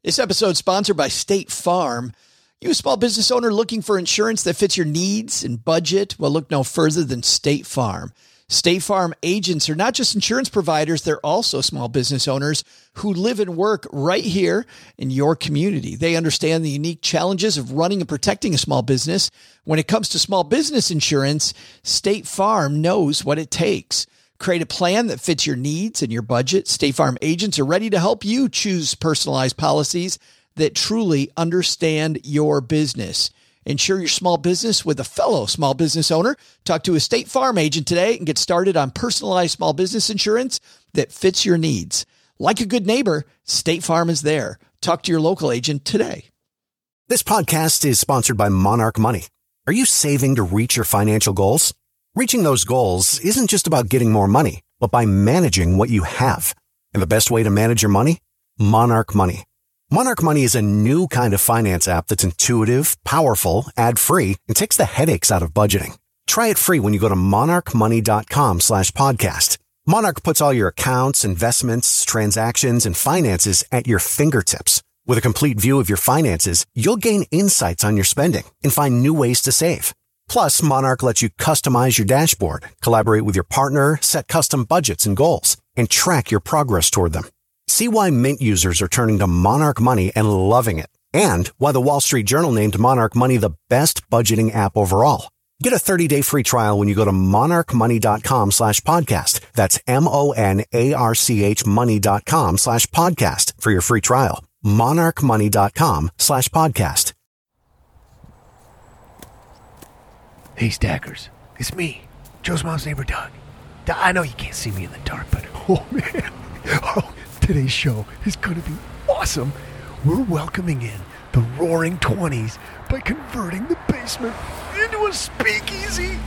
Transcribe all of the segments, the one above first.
This episode is sponsored by State Farm. You a small business owner looking for insurance that fits your needs and budget? Well, look no further than State Farm. State Farm agents are not just insurance providers, they're also small business owners who live and work right here in your community. They understand the unique challenges of running and protecting a small business. When it comes to small business insurance, State Farm knows what it takes. Create a plan that fits your needs and your budget. State Farm agents are ready to help you choose personalized policies that truly understand your business. Insure your small business with a fellow small business owner. Talk to a State Farm agent today and get started on personalized small business insurance that fits your needs. Like a good neighbor, State Farm is there. Talk to your local agent today. This podcast is sponsored by Monarch Money. Are you saving to reach your financial goals? Reaching those goals isn't just about getting more money, but by managing what you have. And the best way to manage your money? Monarch Money. Monarch Money is a new kind of finance app that's intuitive, powerful, ad-free, and takes the headaches out of budgeting. Try it free when you go to monarchmoney.com/podcast. Monarch puts all your accounts, investments, transactions, and finances at your fingertips. With a complete view of your finances, you'll gain insights on your spending and find new ways to save. Plus, Monarch lets you customize your dashboard, collaborate with your partner, set custom budgets and goals, and track your progress toward them. See why Mint users are turning to Monarch Money and loving it, and why the Wall Street Journal named Monarch Money the best budgeting app overall. Get a 30-day free trial when you go to monarchmoney.com/podcast. That's MONARCH money.com/podcast for your free trial. monarchmoney.com/podcast. Hey, Stackers. It's me, Joe's mom's neighbor, Doug. I know you can't see me in the dark, but oh, man. Oh, today's show is going to be awesome. We're welcoming in the Roaring Twenties by converting the basement into a speakeasy.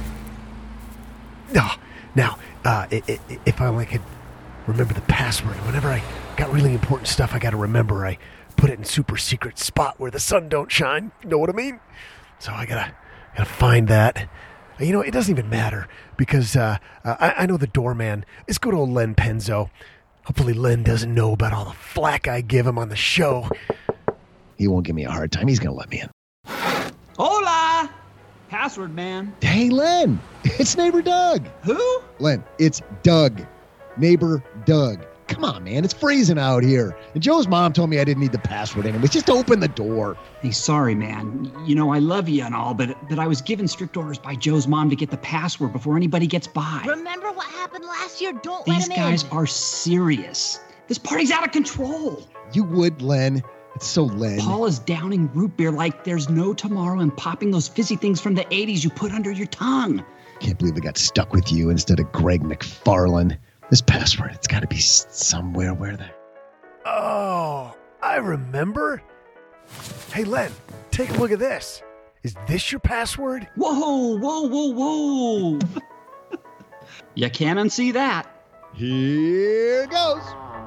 Now, if I only could remember the password. Whenever I got really important stuff I got to remember, I put it in super secret spot where the sun don't shine. You know what I mean? So I gotta find that. You know, it doesn't even matter because I know the doorman. It's good old Len Penzo. Hopefully Len doesn't know about all the flack I give him on the show. He won't give me a hard time. He's going to let me in. Hola! Password, man. Hey, Len. It's neighbor Doug. Who? Len, it's Doug. Neighbor Doug. Come on, man. It's freezing out here. And Joe's mom told me I didn't need the password anyway. Just open the door. Hey, sorry, man. You know, I love you and all, but I was given strict orders by Joe's mom to get the password before anybody gets by. Remember what happened last year? Don't let him in. These guys are serious. This party's out of control. You would, Len. It's so Len. Paula's downing root beer like there's no tomorrow and popping those fizzy things from the 80s you put under your tongue. Can't believe they got stuck with you instead of Greg McFarlane. This password, it's got to be somewhere where there. Oh, I remember. Hey, Len, take a look at this. Is this your password? Whoa. You can't unsee that. Here goes.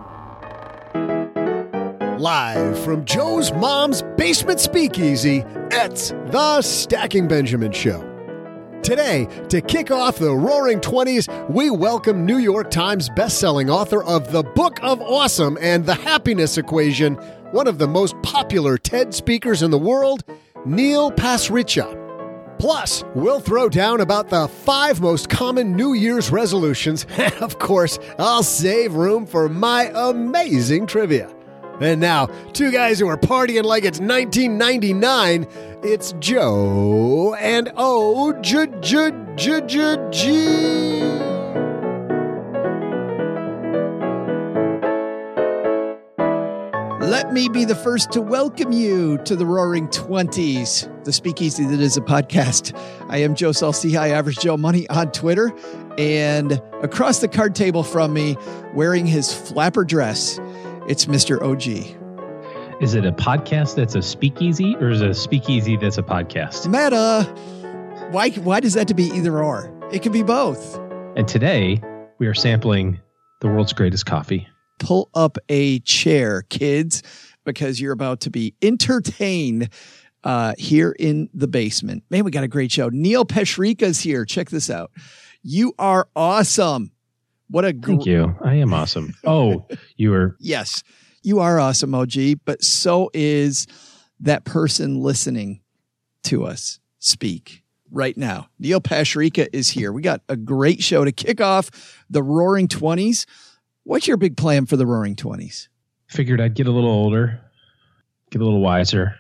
Live from Joe's mom's basement speakeasy, it's the Stacking Benjamin Show. Today, to kick off the Roaring Twenties, we welcome New York Times bestselling author of The Book of Awesome and The Happiness Equation, one of the most popular TED speakers in the world, Neil Pasricha. Plus, we'll throw down about the 5 most common New Year's resolutions, and of course, I'll save room for my amazing trivia. And now, 2 guys who are partying like it's 1999, it's Joe and O-G-G-G-G. Let me be the first to welcome you to the Roaring Twenties, the speakeasy that is a podcast. I am Joe Saul-Sehy, Average Joe Money on Twitter, and across the card table from me, wearing his flapper dress, it's Mr. OG. Is it a podcast that's a speakeasy, or is it a speakeasy that's a podcast? Meta. Why does that have to be either or? It can be both. And today we are sampling the world's greatest coffee. Pull up a chair, kids, because you're about to be entertained here in the basement. Man, we got a great show. Neil Pasricha's here. Check this out. You are awesome. Thank you. I am awesome. Oh, you are. Yes. You are awesome, OG, but so is that person listening to us speak right now. Neil Pasricha is here. We got a great show to kick off the Roaring 20s. What's your big plan for the Roaring 20s? Figured I'd get a little older, get a little wiser.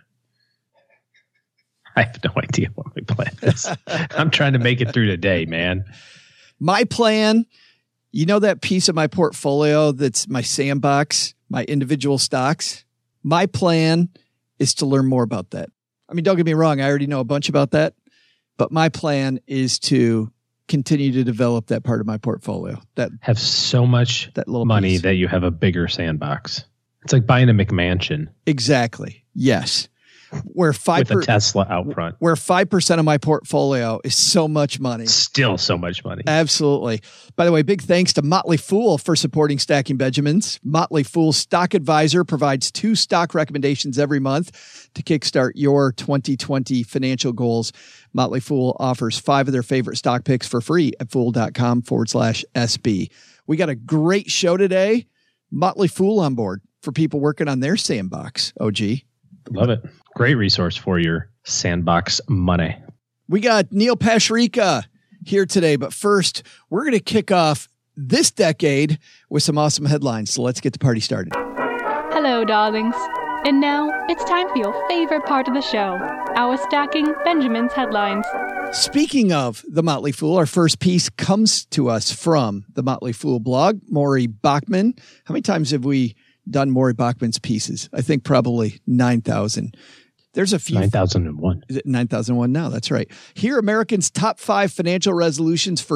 I have no idea what my plan is. I'm trying to make it through today, man. My plan, you know that piece of my portfolio that's my sandbox, my individual stocks? My plan is to learn more about that. I mean, don't get me wrong. I already know a bunch about that, but my plan is to continue to develop that part of my portfolio. That have so much that little money piece. that you have a bigger sandbox. It's like buying a McMansion. Exactly. Yes. Where with a Tesla out front. Where 5% of my portfolio is so much money. Still so much money. Absolutely. By the way, big thanks to Motley Fool for supporting Stacking Benjamins. Motley Fool Stock Advisor provides 2 stock recommendations every month to kickstart your 2020 financial goals. Motley Fool offers 5 of their favorite stock picks for free at fool.com/SB. We got a great show today. Motley Fool on board for people working on their sandbox, OG. Love it. Great resource for your sandbox money. We got Neil Pasricha here today, but first, we're going to kick off this decade with some awesome headlines. So let's get the party started. Hello, darlings. And now it's time for your favorite part of the show, our Stacking Benjamins headlines. Speaking of the Motley Fool, our first piece comes to us from the Motley Fool blog, Maury Bachman. How many times have we done Maury Bachman's pieces? I think probably 9,000. There's a few. 9,001. Is it 9,001 now? That's right. Here, Americans' top 5 financial resolutions for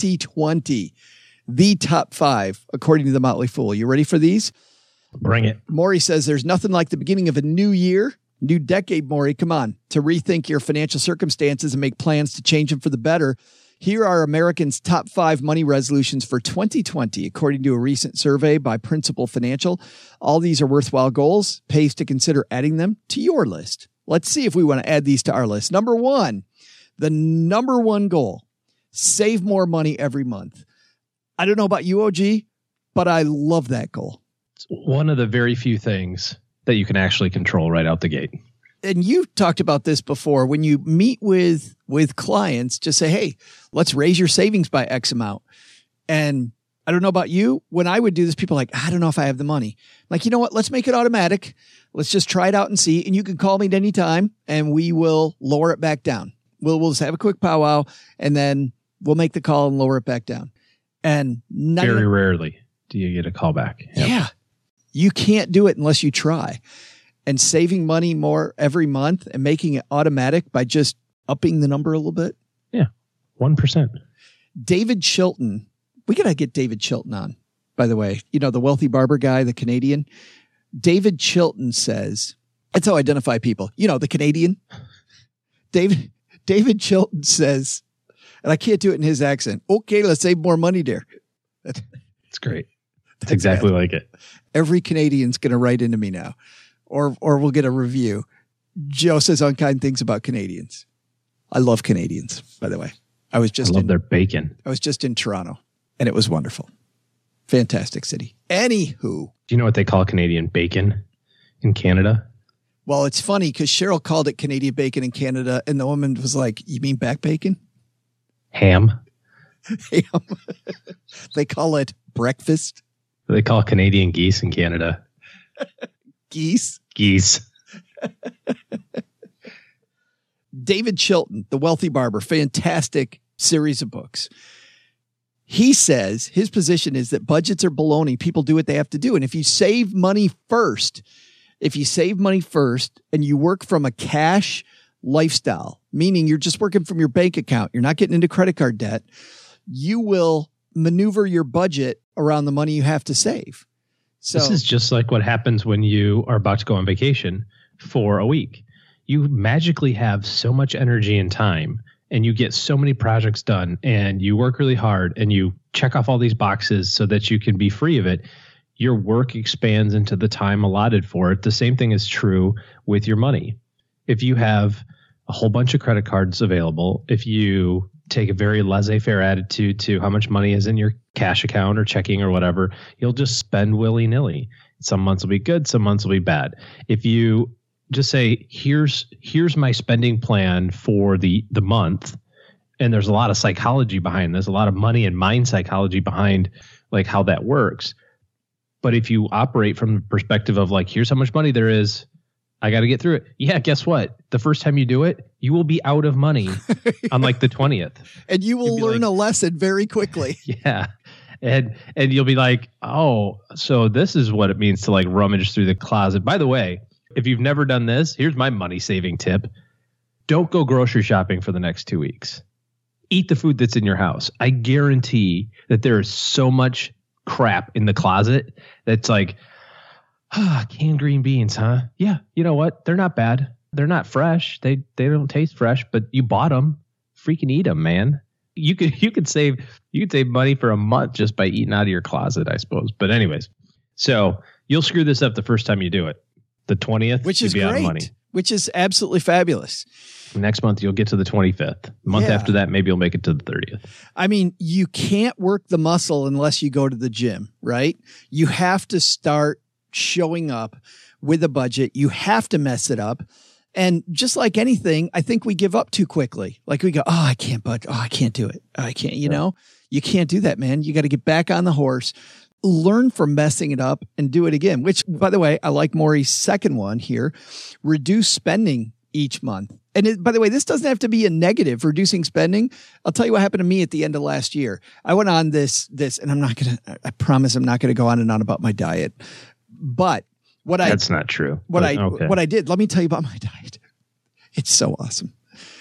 2020. The top 5, according to the Motley Fool. You ready for these? Bring it. Maury says there's nothing like the beginning of a new year, new decade, Maury. Come on, to rethink your financial circumstances and make plans to change them for the better. Here are Americans' top 5 money resolutions for 2020, according to a recent survey by Principal Financial. All these are worthwhile goals. Pays to consider adding them to your list. Let's see if we want to add these to our list. Number 1, the number 1 goal, save more money every month. I don't know about you, OG, but I love that goal. It's one of the very few things that you can actually control right out the gate. And you talked about this before. When you meet with clients, just say, hey, let's raise your savings by X amount. And I don't know about you. When I would do this, people are like, I don't know if I have the money. I'm like, you know what? Let's make it automatic. Let's just try it out and see. And you can call me at any time and we will lower it back down. We'll just have a quick powwow and then we'll make the call and lower it back down. And very rarely do you get a call back. Yep. Yeah. You can't do it unless you try. And saving money more every month and making it automatic by just upping the number a little bit. Yeah. 1%. David Chilton. We got to get David Chilton on, by the way. You know, the wealthy barber guy, the Canadian. David Chilton says, that's how I identify people. You know, the Canadian. David Chilton says, and I can't do it in his accent. Okay, let's save more money there. It's great. That's exactly bad. Like it. Every Canadian's going to write into me now. Or we'll get a review. Joe says unkind things about Canadians. I love Canadians, by the way. I love their bacon. I was just in Toronto, and it was wonderful. Fantastic city. Anywho. Do you know what they call Canadian bacon in Canada? Well, it's funny because Cheryl called it Canadian bacon in Canada, and the woman was like, you mean back bacon? Ham. Ham. They call it breakfast. They call Canadian geese in Canada. Geese? Geese. David Chilton, The Wealthy Barber, fantastic series of books. He says his position is that budgets are baloney. People do what they have to do. And if you save money first and you work from a cash lifestyle, meaning you're just working from your bank account, you're not getting into credit card debt, you will maneuver your budget around the money you have to save. So this is just like what happens when you are about to go on vacation for a week. You magically have so much energy and time and you get so many projects done and you work really hard and you check off all these boxes so that you can be free of it. Your work expands into the time allotted for it. The same thing is true with your money. If you have a whole bunch of credit cards available, if you take a very laissez-faire attitude to how much money is in your cash account or checking or whatever, you'll just spend willy-nilly. Some months will be good, some months will be bad. If you just say, here's my spending plan for the month, and there's a lot of psychology behind this, a lot of money and mind psychology behind like how that works. But if you operate from the perspective of like, here's how much money there is, I got to get through it. Yeah, guess what? The first time you do it, you will be out of money on like the 20th. And you will learn a lesson very quickly. Yeah. And you'll be like, oh, so this is what it means to like rummage through the closet. By the way, if you've never done this, here's my money saving tip. Don't go grocery shopping for the next 2 weeks. Eat the food that's in your house. I guarantee that there is so much crap in the closet that's like, canned green beans, huh? Yeah. You know what? They're not bad. They're not fresh. They don't taste fresh, but you bought them. Freaking eat them, man. You could save money for a month just by eating out of your closet, I suppose. But anyways, so you'll screw this up the first time you do it. The 20th, which is great, out of money. Which is absolutely fabulous. Next month, you'll get to the 25th. Month after that, maybe you'll make it to the 30th. I mean, you can't work the muscle unless you go to the gym, right? You have to start showing up with a budget. You have to mess it up. And just like anything, I think we give up too quickly. Like we go, oh, I can't budget. Oh, I can't do it. I can't, you know, you can't do that, man. You got to get back on the horse, learn from messing it up and do it again, which by the way, I like Maury's second one here, reduce spending each month. And by the way, this doesn't have to be a negative, reducing spending. I'll tell you what happened to me at the end of last year. I went on this, and I promise I'm not going to go on and on about my diet, but that's not true. What I did, let me tell you about my diet. It's so awesome.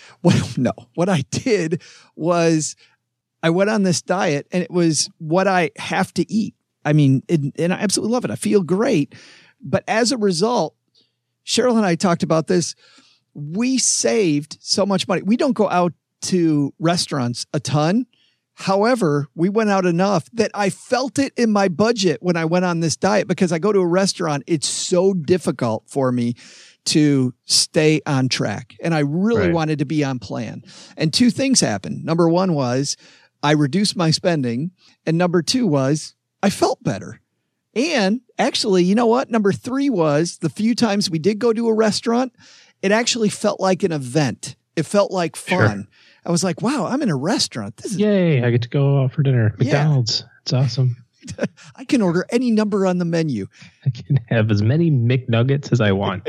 What I did was I went on this diet and it was what I have to eat. I mean, and I absolutely love it. I feel great. But as a result, Cheryl and I talked about this. We saved so much money. We don't go out to restaurants a ton. However, we went out enough that I felt it in my budget when I went on this diet, because I go to a restaurant. It's so difficult for me to stay on track. And I really wanted to be on plan. And two things happened. Number one was I reduced my spending. And number two was I felt better. And actually, you know what? Number three was the few times we did go to a restaurant, it actually felt like an event. It felt like fun. Sure. I was like, wow, I'm in a restaurant. This is yay. I get to go out for dinner. McDonald's. Yeah. It's awesome. I can order any number on the menu. I can have as many McNuggets as I want.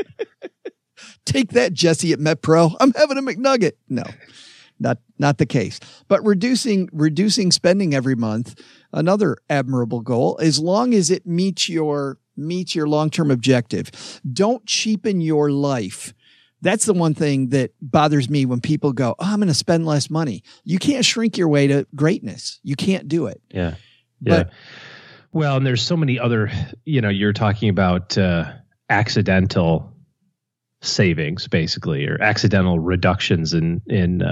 Take that, Jesse at MetPro. I'm having a McNugget. No, not the case. But reducing spending every month, another admirable goal, as long as it meets your long-term objective. Don't cheapen your life. That's the one thing that bothers me when people go, oh, I'm going to spend less money. You can't shrink your way to greatness. You can't do it. Yeah. Yeah. Well, and there's so many other, you're talking about accidental savings, basically, or accidental reductions in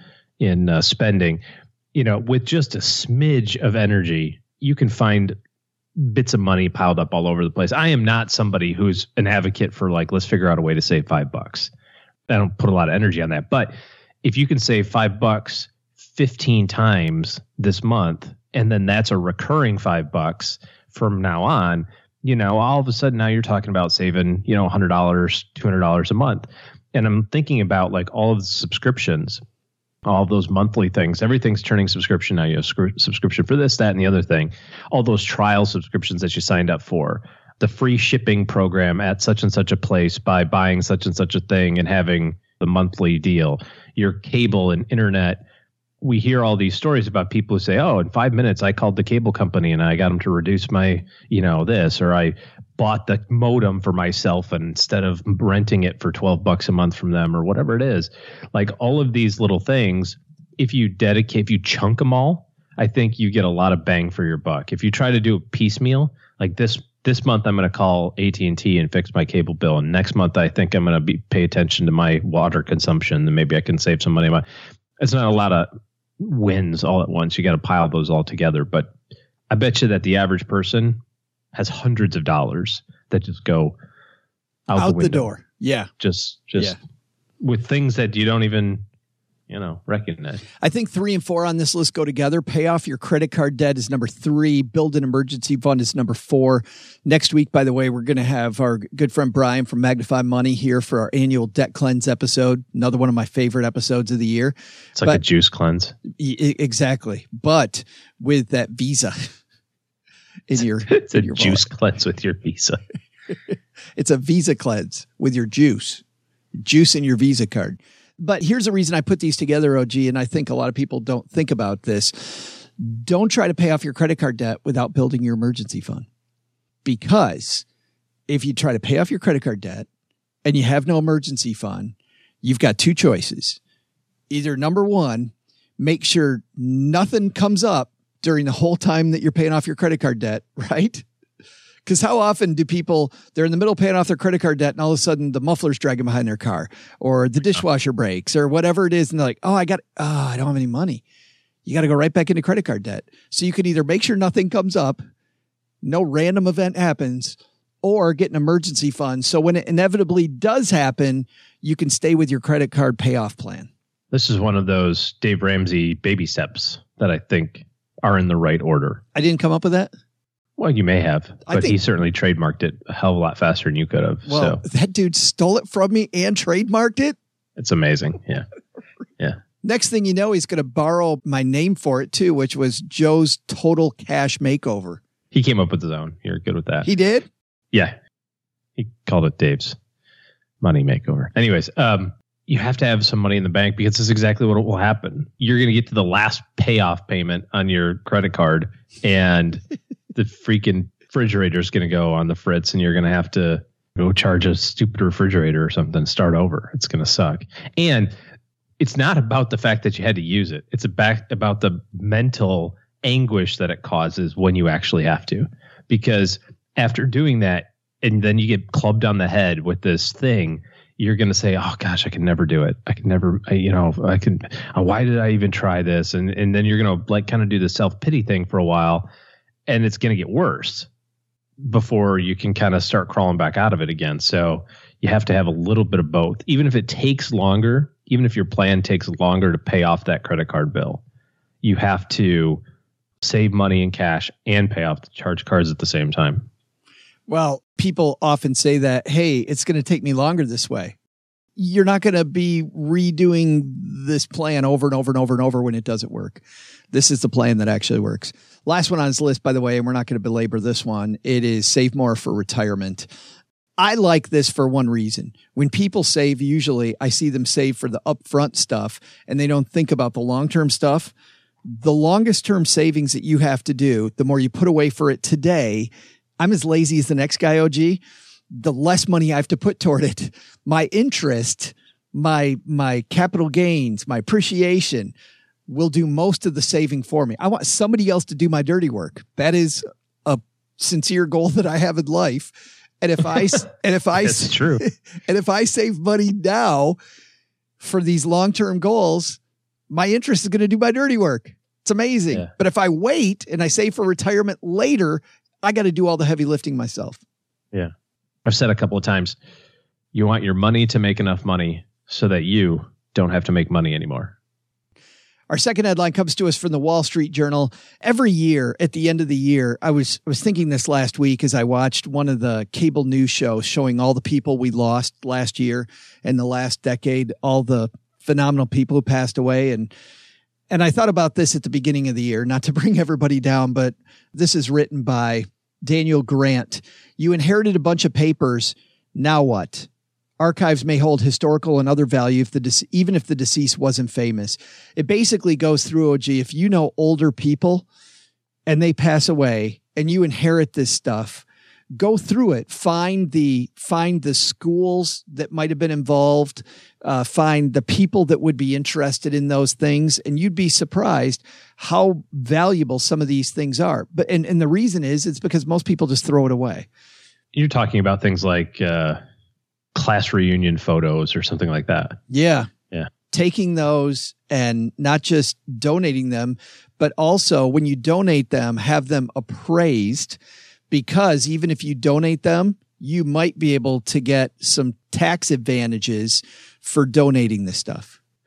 spending. With just a smidge of energy, you can find bits of money piled up all over the place. I am not somebody who's an advocate for like, let's figure out a way to save $5. I don't put a lot of energy on that. But if you can save $5 15 times this month, and then that's a recurring $5 from now on, all of a sudden now you're talking about saving, $100, $200 a month. And I'm thinking about like all of the subscriptions, all of those monthly things, everything's turning subscription now. You have subscription for this, that, and the other thing. All those trial subscriptions that you signed up for, the free shipping program at such and such a place by buying such and such a thing and having the monthly deal, your cable and internet. We hear all these stories about people who say, oh, in 5 minutes, I called the cable company and I got them to reduce my, this, or I bought the modem for myself and instead of renting it for $12 a month from them or whatever it is. Like all of these little things, if you chunk them all, I think you get a lot of bang for your buck. If you try to do a piecemeal, like this month, I'm going to call AT&T and fix my cable bill. And next month, I think I'm going to pay attention to my water consumption and maybe I can save some money. It's not a lot of wins all at once. You got to pile those all together. But I bet you that the average person has hundreds of dollars that just go out the door. Yeah. Just with things that you don't even, recognize. I think 3 and 4 on this list go together. Pay off your credit card debt is number 3. Build an emergency fund is number 4. Next week, by the way, we're going to have our good friend Brian from Magnify Money here for our annual debt cleanse episode. Another one of my favorite episodes of the year. It's like a juice cleanse. Exactly. But with that Visa in your, it's in a your juice wallet. cleanse with your Visa. It's a Visa cleanse with your juice in your Visa card. But here's the reason I put these together, OG, and I think a lot of people don't think about this. Don't try to pay off your credit card debt without building your emergency fund. Because if you try to pay off your credit card debt and you have no emergency fund, you've got 2 choices. Either number 1, make sure nothing comes up during the whole time that you're paying off your credit card debt, right? Because how often do people, they're in the middle of paying off their credit card debt and all of a sudden the muffler's dragging behind their car or the dishwasher breaks or whatever it is. And they're like, I don't have any money. You got to go right back into credit card debt. So you can either make sure nothing comes up, no random event happens, or get an emergency fund. So when it inevitably does happen, you can stay with your credit card payoff plan. This is one of those Dave Ramsey baby steps that I think are in the right order. I didn't come up with that. Well, you may have, but he certainly trademarked it a hell of a lot faster than you could have. Well, that dude stole it from me and trademarked it. It's amazing. Yeah. Yeah. Next thing you know, he's going to borrow my name for it too, which was Joe's Total Cash Makeover. He came up with his own. You're good with that. He did? Yeah. He called it Dave's Money Makeover. Anyways, you have to have some money in the bank because this is exactly what will happen. You're going to get to the last payoff payment on your credit card and the freaking refrigerator is going to go on the fritz and you're going to have to go charge a stupid refrigerator or something, start over. It's going to suck. And it's not about the fact that you had to use it. It's about the mental anguish that it causes when you actually have to. Because after doing that, and then you get clubbed on the head with this thing, you're going to say, oh gosh, I can never do it. I can never, why did I even try this? And then you're going to kind of do the self-pity thing for a while. And it's going to get worse before you can kind of start crawling back out of it again. So you have to have a little bit of both. Even if it takes longer, even if your plan takes longer to pay off that credit card bill, you have to save money in cash and pay off the charge cards at the same time. Well, people often say that, hey, it's going to take me longer this way. You're not going to be redoing this plan over and over and over and over when it doesn't work. This is the plan that actually works. Last one on this list, by the way, and we're not going to belabor this one. It is save more for retirement. I like this for one reason. When people save, usually I see them save for the upfront stuff and they don't think about the long-term stuff. The longest term savings that you have to do, the more you put away for it today. I'm as lazy as the next guy, OG. The less money I have to put toward it. My interest, my capital gains, my appreciation will do most of the saving for me. I want somebody else to do my dirty work. That is a sincere goal that I have in life. And if I That's true. And if I save money now for these long-term goals, my interest is going to do my dirty work. It's amazing. Yeah. But if I wait and I save for retirement later, I got to do all the heavy lifting myself. Yeah. I've said a couple of times, you want your money to make enough money so that you don't have to make money anymore. Our second headline comes to us from the Wall Street Journal. Every year, at the end of the year, I was thinking this last week as I watched one of the cable news shows showing all the people we lost last year and the last decade, all the phenomenal people who passed away. And I thought about this at the beginning of the year, not to bring everybody down, but this is written by Daniel Grant. You inherited a bunch of papers. Now what? Archives may hold historical and other value even if the deceased wasn't famous. It basically goes through, OG, if you know older people and they pass away and you inherit this stuff, go through it. Find the schools that might have been involved. Find the people that would be interested in those things. And you'd be surprised how valuable some of these things are. But and the reason is it's because most people just throw it away. You're talking about things like class reunion photos or something like that. Yeah. Yeah. Taking those and not just donating them, but also when you donate them, have them appraised, because even if you donate them, you might be able to get some tax advantages for donating this stuff.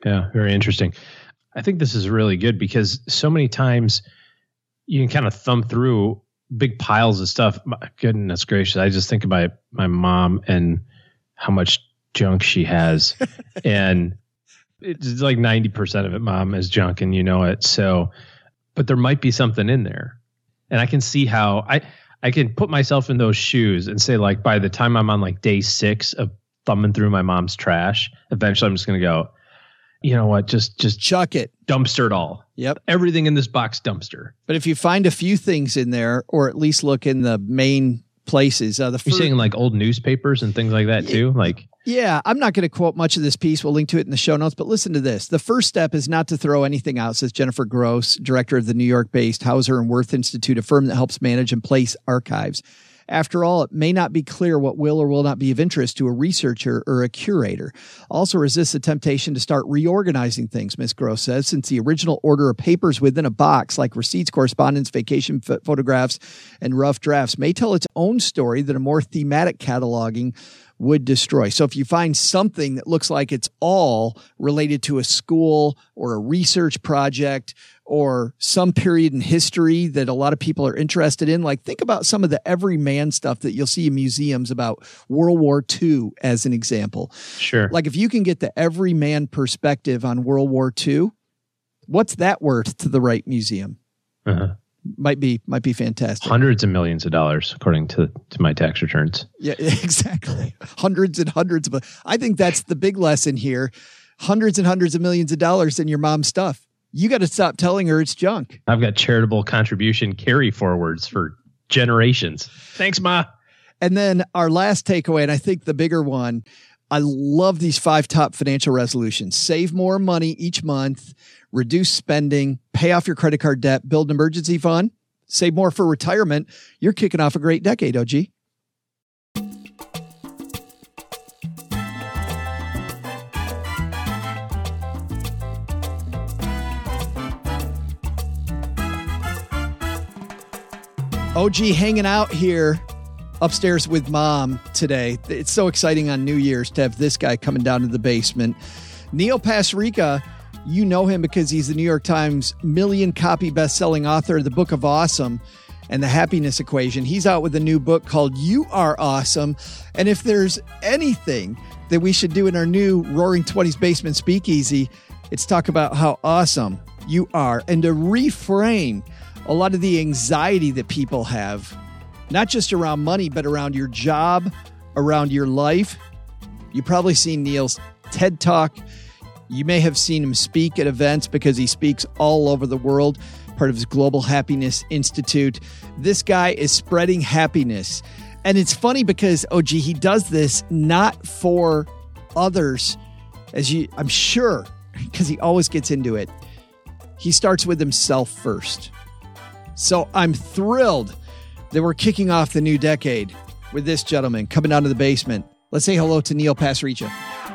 Yeah, very interesting. I think this is really good because so many times you can kind of thumb through big piles of stuff. My goodness gracious. I just think about my mom and how much junk she has. And it's like 90% of it, Mom, is junk, and you know it. So, but there might be something in there. And I can see how I can put myself in those shoes and say, like, by the time I'm on like day 6 of thumbing through my mom's trash, eventually I'm just going to go, you know what, just chuck it. Dumpster it all. Yep. Everything in this box, dumpster. But if you find a few things in there, or at least look in the main places, you're saying like old newspapers and things like that too? Like, yeah, I'm not going to quote much of this piece. We'll link to it in the show notes, but listen to this. The first step is not to throw anything out, says Jennifer Gross, director of the New York-based Hauser and Wirth Institute, a firm that helps manage and place archives. After all, it may not be clear what will or will not be of interest to a researcher or a curator. Also resist the temptation to start reorganizing things, Ms. Gross says, since the original order of papers within a box, like receipts, correspondence, vacation photographs, and rough drafts, may tell its own story that a more thematic cataloging would destroy. So if you find something that looks like it's all related to a school or a research project or some period in history that a lot of people are interested in, like think about some of the everyman stuff that you'll see in museums about World War II as an example. Sure. Like if you can get the everyman perspective on World War II, what's that worth to the right museum? Uh-huh. Might be fantastic. Hundreds of millions of dollars, according to my tax returns. Yeah, exactly. Hundreds and hundreds of. I think that's the big lesson here. Hundreds and hundreds of millions of dollars in your mom's stuff. You got to stop telling her it's junk. I've got charitable contribution carry forwards for generations. Thanks, Ma. And then our last takeaway, and I think the bigger one, I love these 5 top financial resolutions. Save more money each month, reduce spending, pay off your credit card debt, build an emergency fund, save more for retirement. You're kicking off a great decade, OG. OG hanging out here upstairs with Mom today. It's so exciting on New Year's to have this guy coming down to the basement. Neil Pasricha, you know him because he's the New York Times million-copy best-selling author of the Book of Awesome and the Happiness Equation. He's out with a new book called You Are Awesome. And if there's anything that we should do in our new Roaring 20s Basement Speakeasy, it's talk about how awesome you are and to reframe a lot of the anxiety that people have, not just around money, but around your job, around your life. You've probably seen Neil's TED Talk. You may have seen him speak at events because he speaks all over the world, part of his Global Happiness Institute. This guy is spreading happiness. And it's funny because, OG, he does this not for others, I'm sure, because he always gets into it. He starts with himself first. So I'm thrilled that we're kicking off the new decade with this gentleman coming down to the basement. Let's say hello to Neil Pasricha.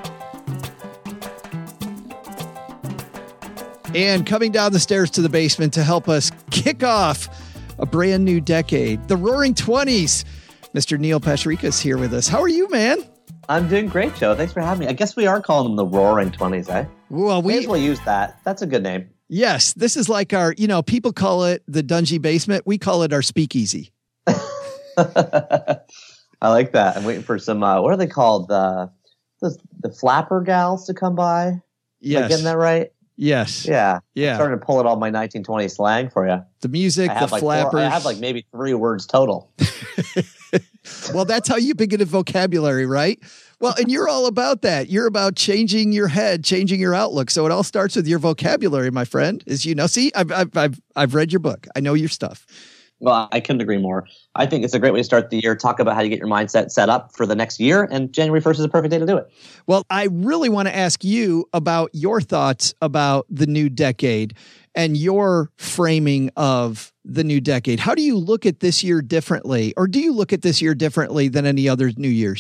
And coming down the stairs to the basement to help us kick off a brand new decade, the Roaring 20s. Mr. Neil Pasricha is here with us. How are you, man? I'm doing great, Joe. Thanks for having me. I guess we are calling them the Roaring 20s, eh? Well, we will use that. That's a good name. Yes, this is like our, people call it the Dungy Basement. We call it our speakeasy. I like that. I'm waiting for some, what are they called? The flapper gals to come by? Yes. Am I getting that right? Yes. Yeah. Yeah. I'm starting to pull it all my 1920 slang for you. The music, the flappers. I have like maybe 3 words total. Well, that's how you begin a vocabulary, right? Well, and you're all about that. You're about changing your head, changing your outlook. So it all starts with your vocabulary, my friend. As you know, see, I've read your book. I know your stuff. Well, I couldn't agree more. I think it's a great way to start the year. Talk about how you get your mindset set up for the next year, and January 1st is a perfect day to do it. Well, I really want to ask you about your thoughts about the new decade and your framing of the new decade. How do you look at this year differently, or do you look at this year differently than any other New Year's?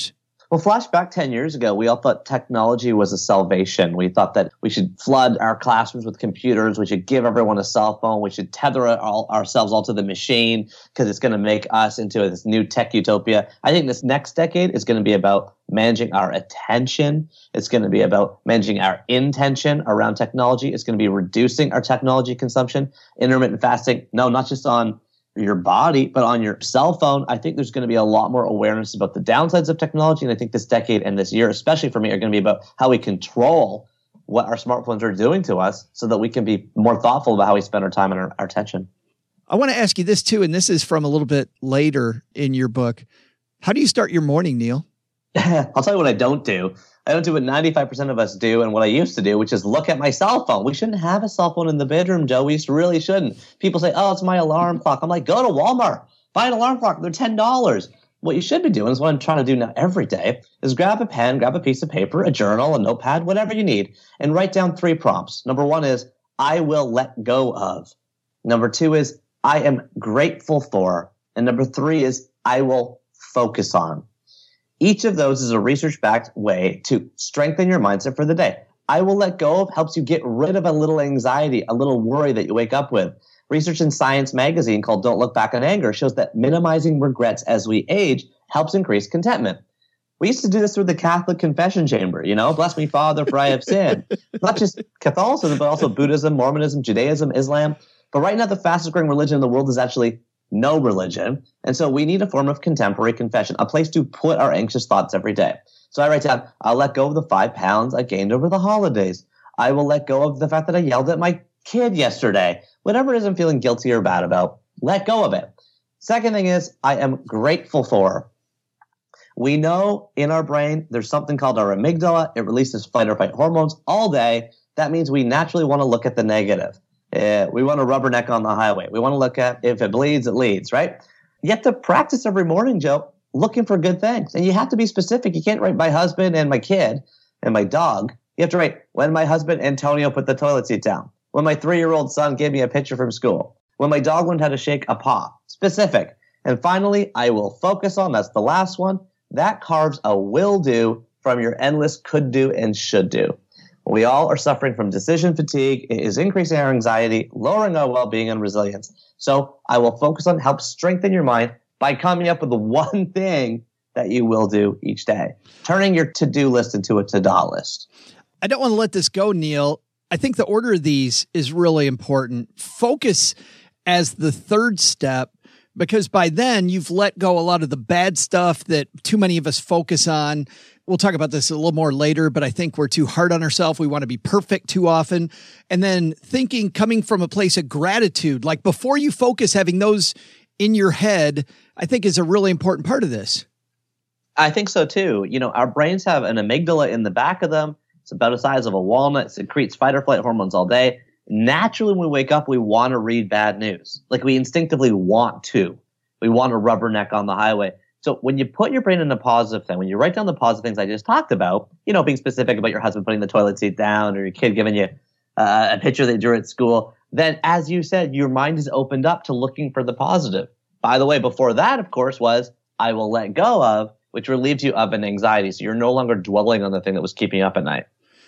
Well, flashback 10 years ago, we all thought technology was a salvation. We thought that we should flood our classrooms with computers. We should give everyone a cell phone. We should tether ourselves all to the machine because it's going to make us into this new tech utopia. I think this next decade is going to be about managing our attention. It's going to be about managing our intention around technology. It's going to be reducing our technology consumption. Intermittent fasting, no, not just on your body, but on your cell phone. I think there's going to be a lot more awareness about the downsides of technology. And I think this decade and this year, especially for me, are going to be about how we control what our smartphones are doing to us so that we can be more thoughtful about how we spend our time and our attention. I want to ask you this too, and this is from a little bit later in your book. How do you start your morning, Neil? I'll tell you what I don't do. I don't do what 95% of us do and what I used to do, which is look at my cell phone. We shouldn't have a cell phone in the bedroom, Joe. We really shouldn't. People say, oh, it's my alarm clock. I'm like, go to Walmart. Buy an alarm clock. They're $10. What you should be doing is what I'm trying to do now every day is grab a pen, grab a piece of paper, a journal, a notepad, whatever you need, and write down 3 prompts. Number 1 is, I will let go of. Number 2 is, I am grateful for. And number 3 is, I will focus on. Each of those is a research-backed way to strengthen your mindset for the day. I will let go of helps you get rid of a little anxiety, a little worry that you wake up with. Research in Science magazine called Don't Look Back on Anger shows that minimizing regrets as we age helps increase contentment. We used to do this through the Catholic confession chamber, bless me, Father, for I have sinned. Not just Catholicism, but also Buddhism, Mormonism, Judaism, Islam. But right now, the fastest growing religion in the world is actually no religion. And so we need a form of contemporary confession, a place to put our anxious thoughts every day. So I write down, I'll let go of the 5 pounds I gained over the holidays. I will let go of the fact that I yelled at my kid yesterday. Whatever it is I'm feeling guilty or bad about, let go of it. Second thing is, I am grateful for. We know in our brain there's something called our amygdala. It releases fight or flight hormones all day. That means we naturally want to look at the negative. We want to rubberneck on the highway. We want to look at if it bleeds, it leads, right? You have to practice every morning, Joe, looking for good things. And you have to be specific. You can't write my husband and my kid and my dog. You have to write when my husband Antonio put the toilet seat down. When my 3-year-old son gave me a picture from school. When my dog learned how to shake a paw. Specific. And finally, I will focus on, that's the last one, that carves a will do from your endless could do and should do. We all are suffering from decision fatigue. It is increasing our anxiety, lowering our well-being and resilience. So I will focus on help strengthen your mind by coming up with the one thing that you will do each day, turning your to-do list into a to-do list. I don't want to let this go, Neil. I think the order of these is really important. Focus as the third step, because by then you've let go a lot of the bad stuff that too many of us focus on. We'll talk about this a little more later, but I think we're too hard on ourselves. We want to be perfect too often. And then thinking, coming from a place of gratitude, like before you focus, having those in your head, I think is a really important part of this. I think so too. Our brains have an amygdala in the back of them. It's about the size of a walnut. It secretes fight or flight hormones all day. Naturally, when we wake up, we want to read bad news. Like we instinctively want to. We want to rubberneck on the highway. So when you put your brain in a positive thing, when you write down the positive things I just talked about, being specific about your husband putting the toilet seat down or your kid giving you a picture they drew at school, then as you said, your mind is opened up to looking for the positive. By the way, before that, of course, was I will let go of, which relieves you of an anxiety. So you're no longer dwelling on the thing that was keeping you up at night.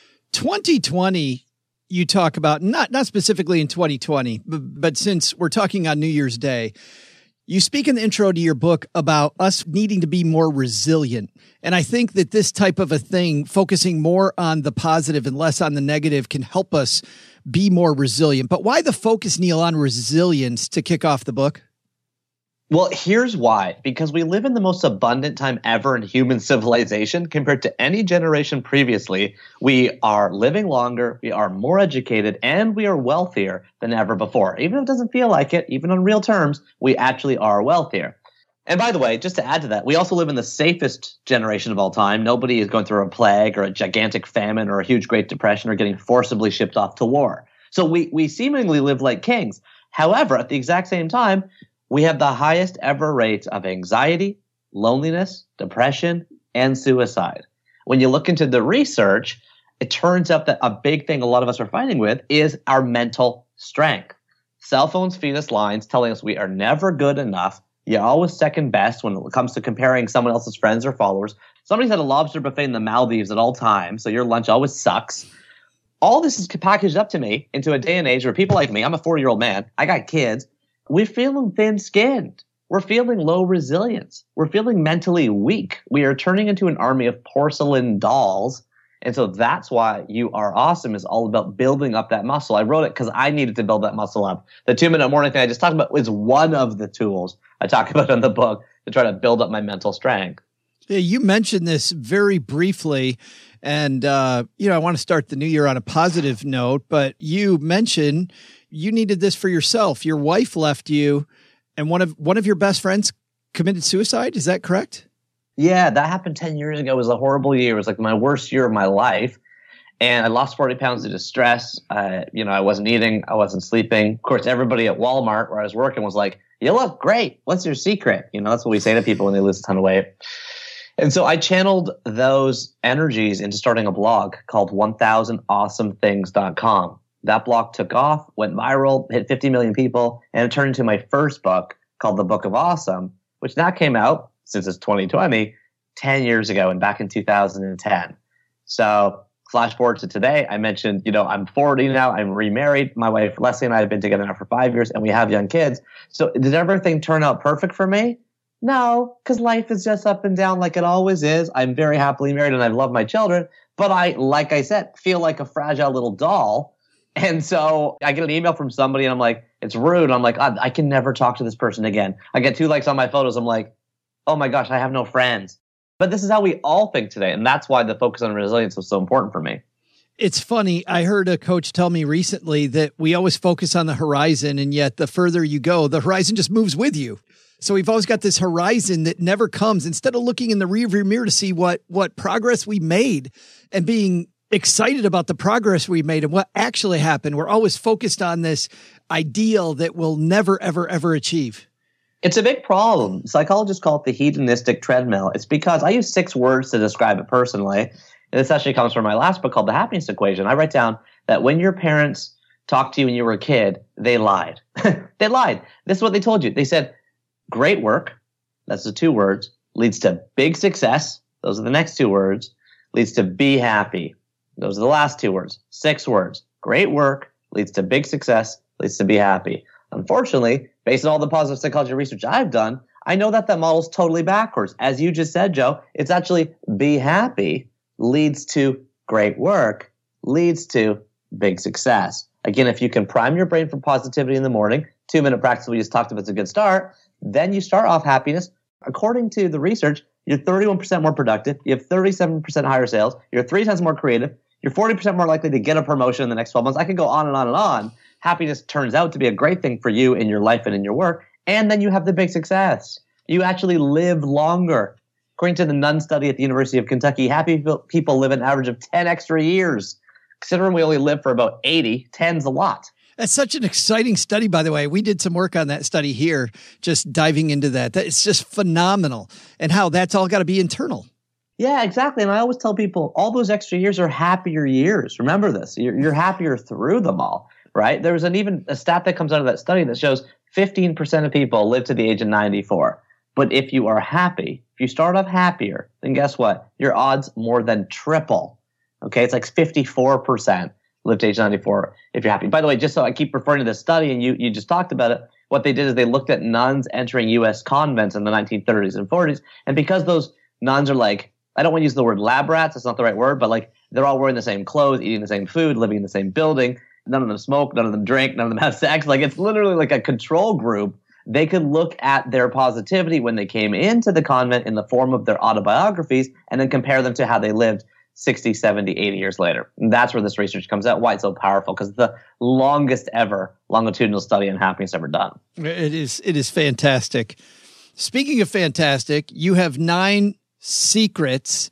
2020, you talk about, not specifically in 2020, but since we're talking on New Year's Day, you speak in the intro to your book about us needing to be more resilient. And I think that this type of a thing, focusing more on the positive and less on the negative, can help us be more resilient. But why the focus, Neil, on resilience to kick off the book? Well, here's why. Because we live in the most abundant time ever in human civilization compared to any generation previously. We are living longer, we are more educated, and we are wealthier than ever before. Even if it doesn't feel like it, even on real terms, we actually are wealthier. And by the way, just to add to that, we also live in the safest generation of all time. Nobody is going through a plague or a gigantic famine or a huge Great Depression or getting forcibly shipped off to war. So we seemingly live like kings. However, at the exact same time, we have the highest ever rates of anxiety, loneliness, depression, and suicide. When you look into the research, it turns out that a big thing a lot of us are fighting with is our mental strength. Cell phones feed us lines telling us we are never good enough. You're always second best when it comes to comparing someone else's friends or followers. Somebody's at a lobster buffet in the Maldives at all times, so your lunch always sucks. All this is packaged up to me into a day and age where people like me, I'm a 40-year-old man, I got kids, we're feeling thin-skinned. We're feeling low resilience. We're feeling mentally weak. We are turning into an army of porcelain dolls. And so that's why You Are Awesome is all about building up that muscle. I wrote it because I needed to build that muscle up. The 2-minute morning thing I just talked about is one of the tools I talk about in the book to try to build up my mental strength. Yeah, you mentioned this very briefly, and I want to start the new year on a positive note, but you mentioned you needed this for yourself. Your wife left you, and one of your best friends committed suicide. Is that correct? Yeah, that happened 10 years ago. It was a horrible year. It was like my worst year of my life. And I lost 40 pounds due to stress. I wasn't eating. I wasn't sleeping. Of course, everybody at Walmart where I was working was like, you look great. What's your secret? That's what we say to people when they lose a ton of weight. And so I channeled those energies into starting a blog called 1000awesomethings.com. That blog took off, went viral, hit 50 million people, and it turned into my first book called The Book of Awesome, which now came out, since it's 2020, 10 years ago and back in 2010. So flash forward to today, I mentioned, I'm 40 now, I'm remarried. My wife, Leslie, and I have been together now for 5 years, and we have young kids. So did everything turn out perfect for me? No, because life is just up and down like it always is. I'm very happily married and I love my children, but I, like I said, feel like a fragile little doll. And so I get an email from somebody and I'm like, it's rude. I'm like, I can never talk to this person again. I get 2 likes on my photos. I'm like, oh my gosh, I have no friends. But this is how we all think today. And that's why the focus on resilience was so important for me. It's funny. I heard a coach tell me recently that we always focus on the horizon, and yet the further you go, the horizon just moves with you. So we've always got this horizon that never comes. Instead of looking in the rearview mirror to see what progress we made and being excited about the progress we made and what actually happened, we're always focused on this ideal that we'll never, ever, ever achieve. It's a big problem. Psychologists call it the hedonistic treadmill. It's because I use 6 words to describe it personally. And this actually comes from my last book called The Happiness Equation. I write down that when your parents talked to you when you were a kid, they lied. They lied. This is what they told you. They said, great work, that's the 2 words, leads to big success. Those are the next 2 words. Leads to be happy. Those are the last 2 words. 6 words. Great work leads to big success, leads to be happy. Unfortunately, based on all the positive psychology research I've done, I know that model's totally backwards. As you just said, Joe, it's actually be happy leads to great work, leads to big success. Again, if you can prime your brain for positivity in the morning, 2-minute practice we just talked about is a good start, then you start off happiness. According to the research, you're 31% more productive, you have 37% higher sales, you're 3 times more creative, you're 40% more likely to get a promotion in the next 12 months. I could go on and on and on. Happiness turns out to be a great thing for you in your life and in your work. And then you have the big success. You actually live longer. According to the Nunn study at the University of Kentucky, happy people live an average of 10 extra years. Considering we only live for about 80, 10's a lot. That's such an exciting study, by the way. We did some work on that study here, just diving into that. It's just phenomenal, and how that's all got to be internal. Yeah, exactly. And I always tell people all those extra years are happier years. Remember this. You're happier through them all, right? There was even a stat that comes out of that study that shows 15% of people live to the age of 94. But if you are happy, if you start off happier, then guess what? Your odds more than triple. Okay, it's like 54% live to age 94 if you're happy. By the way, just so I keep referring to this study, and you just talked about it, what they did is they looked at nuns entering U.S. convents in the 1930s and 40s. And because those nuns are like, I don't want to use the word lab rats, that's not the right word, but like they're all wearing the same clothes, eating the same food, living in the same building. None of them smoke, none of them drink, none of them have sex. Like it's literally like a control group. They could look at their positivity when they came into the convent in the form of their autobiographies and then compare them to how they lived 60, 70, 80 years later. And that's where this research comes out, why it's so powerful, because it's the longest ever longitudinal study on happiness ever done. It is fantastic. Speaking of fantastic, you have 9 secrets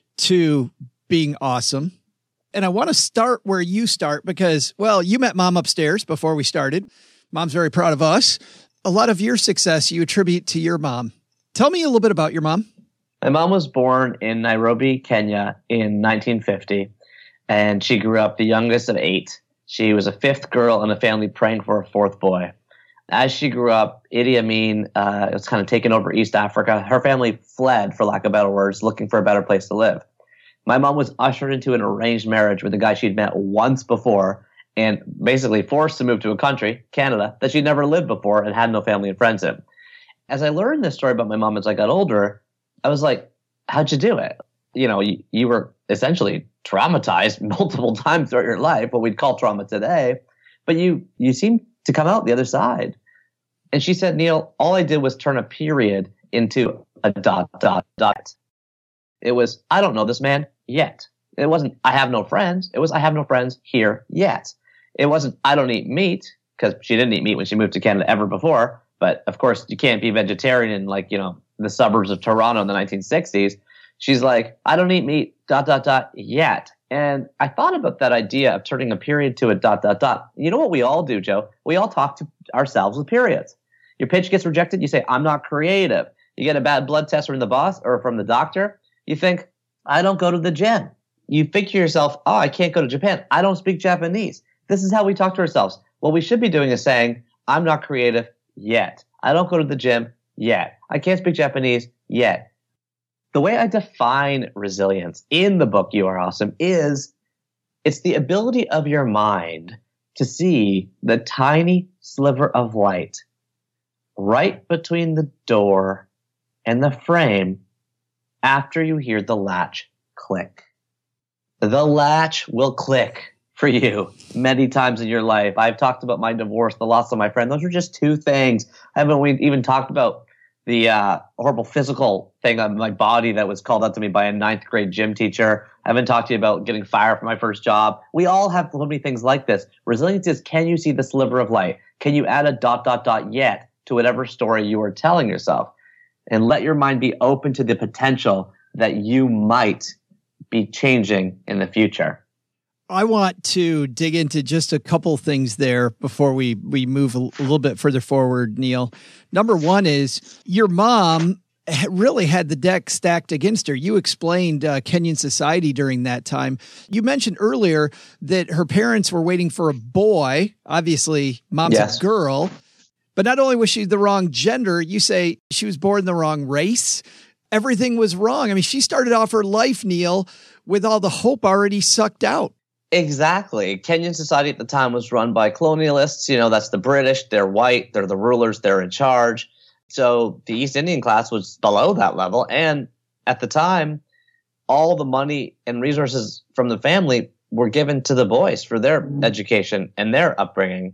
to being awesome. And I want to start where you start because, well, you met Mom upstairs before we started. Mom's very proud of us. A lot of your success you attribute to your mom. Tell me a little bit about your mom. My mom was born in Nairobi, Kenya in 1950, and she grew up the youngest of 8. She was a 5th girl in a family praying for a 4th boy. As she grew up, Idi Amin was kind of taking over East Africa. Her family fled, for lack of better words, looking for a better place to live. My mom was ushered into an arranged marriage with a guy she'd met once before and basically forced to move to a country, Canada, that she'd never lived before and had no family and friends in. As I learned this story about my mom as I got older, I was like, how'd you do it? You know, you were essentially traumatized multiple times throughout your life, what we'd call trauma today, but you seem to come out the other side. And she said, Neil, all I did was turn a period into a ... It was, I don't know this man yet. It wasn't, I have no friends. It was, I have no friends here yet. It wasn't, I don't eat meat, because she didn't eat meat when she moved to Canada ever before. But of course, you can't be vegetarian in, like, you know, the suburbs of Toronto in the 1960s. She's like, I don't eat meat, ... yet. And I thought about that idea of turning a period to a ... You know what we all do, Joe? We all talk to ourselves with periods. Your pitch gets rejected. You say, I'm not creative. You get a bad blood test from the boss or from the doctor. You think, I don't go to the gym. You think to yourself, oh, I can't go to Japan. I don't speak Japanese. This is how we talk to ourselves. What we should be doing is saying, I'm not creative yet. I don't go to the gym yet. I can't speak Japanese yet. The way I define resilience in the book, You Are Awesome, is it's the ability of your mind to see the tiny sliver of light right between the door and the frame after you hear the latch click. The latch will click for you many times in your life. I've talked about my divorce, the loss of my friend. Those are just two things. I haven't even talked about the horrible physical thing on my body that was called out to me by a 9th grade gym teacher. I haven't talked to you about getting fired from my first job. We all have so many things like this. Resilience is, can you see the sliver of light? Can you add a ... yet to whatever story you are telling yourself? And let your mind be open to the potential that you might be changing in the future. I want to dig into just a couple things there before we move a little bit further forward, Neil. Number one is your mom really had the deck stacked against her. You explained Kenyan society during that time. You mentioned earlier that her parents were waiting for a boy. Obviously, mom's a girl. But not only was she the wrong gender, you say she was born the wrong race. Everything was wrong. I mean, she started off her life, Neil, with all the hope already sucked out. Exactly. Kenyan society at the time was run by colonialists. You know, that's the British. They're white. They're the rulers. They're in charge. So the East Indian class was below that level. And at the time, all the money and resources from the family were given to the boys for their education and their upbringing.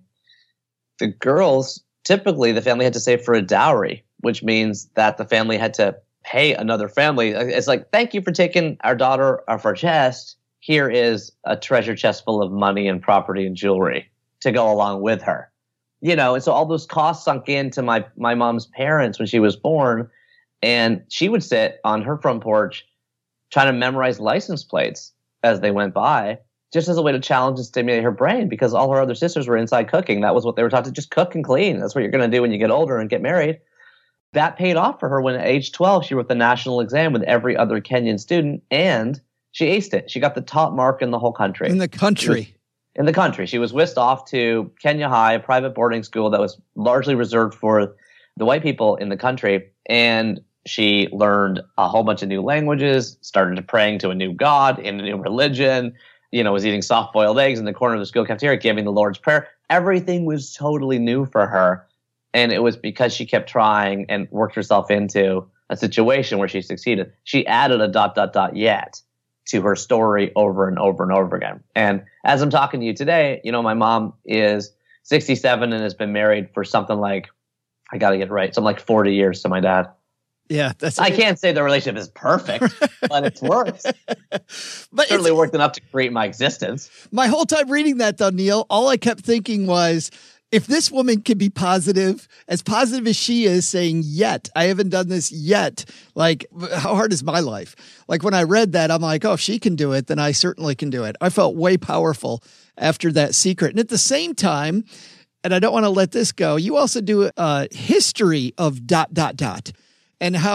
The girls, typically the family had to save for a dowry, which means that the family had to pay another family. It's like, thank you for taking our daughter off our chest. Here is a treasure chest full of money and property and jewelry to go along with her. You know, and so all those costs sunk into my mom's parents when she was born. And she would sit on her front porch trying to memorize license plates as they went by, just as a way to challenge and stimulate her brain, because all her other sisters were inside cooking. That was what they were taught to, just cook and clean. That's what you're going to do when you get older and get married. That paid off for her when at age 12, she wrote the national exam with every other Kenyan student, and she aced it. She got the top mark in the whole country. In the country. In the country. She was whisked off to Kenya High, a private boarding school that was largely reserved for the white people in the country. And she learned a whole bunch of new languages, started praying to a new God in a new religion, you know, was eating soft-boiled eggs in the corner of the school cafeteria, giving the Lord's Prayer. Everything was totally new for her. And it was because she kept trying and worked herself into a situation where she succeeded. She added a ... yet to her story over and over and over again. And as I'm talking to you today, you know, my mom is 67 and has been married for something like, I got to get it right, something like 40 years to my dad. Yeah. I can't say the relationship is perfect, but it's worked. But certainly worked enough to create my existence. My whole time reading that though, Neil, all I kept thinking was, if this woman can be positive as she is, saying yet, I haven't done this yet, like, how hard is my life? Like, when I read that, I'm like, oh, if she can do it, then I certainly can do it. I felt way powerful after that secret. And at the same time, and I don't want to let this go, you also do a history of ... and how ...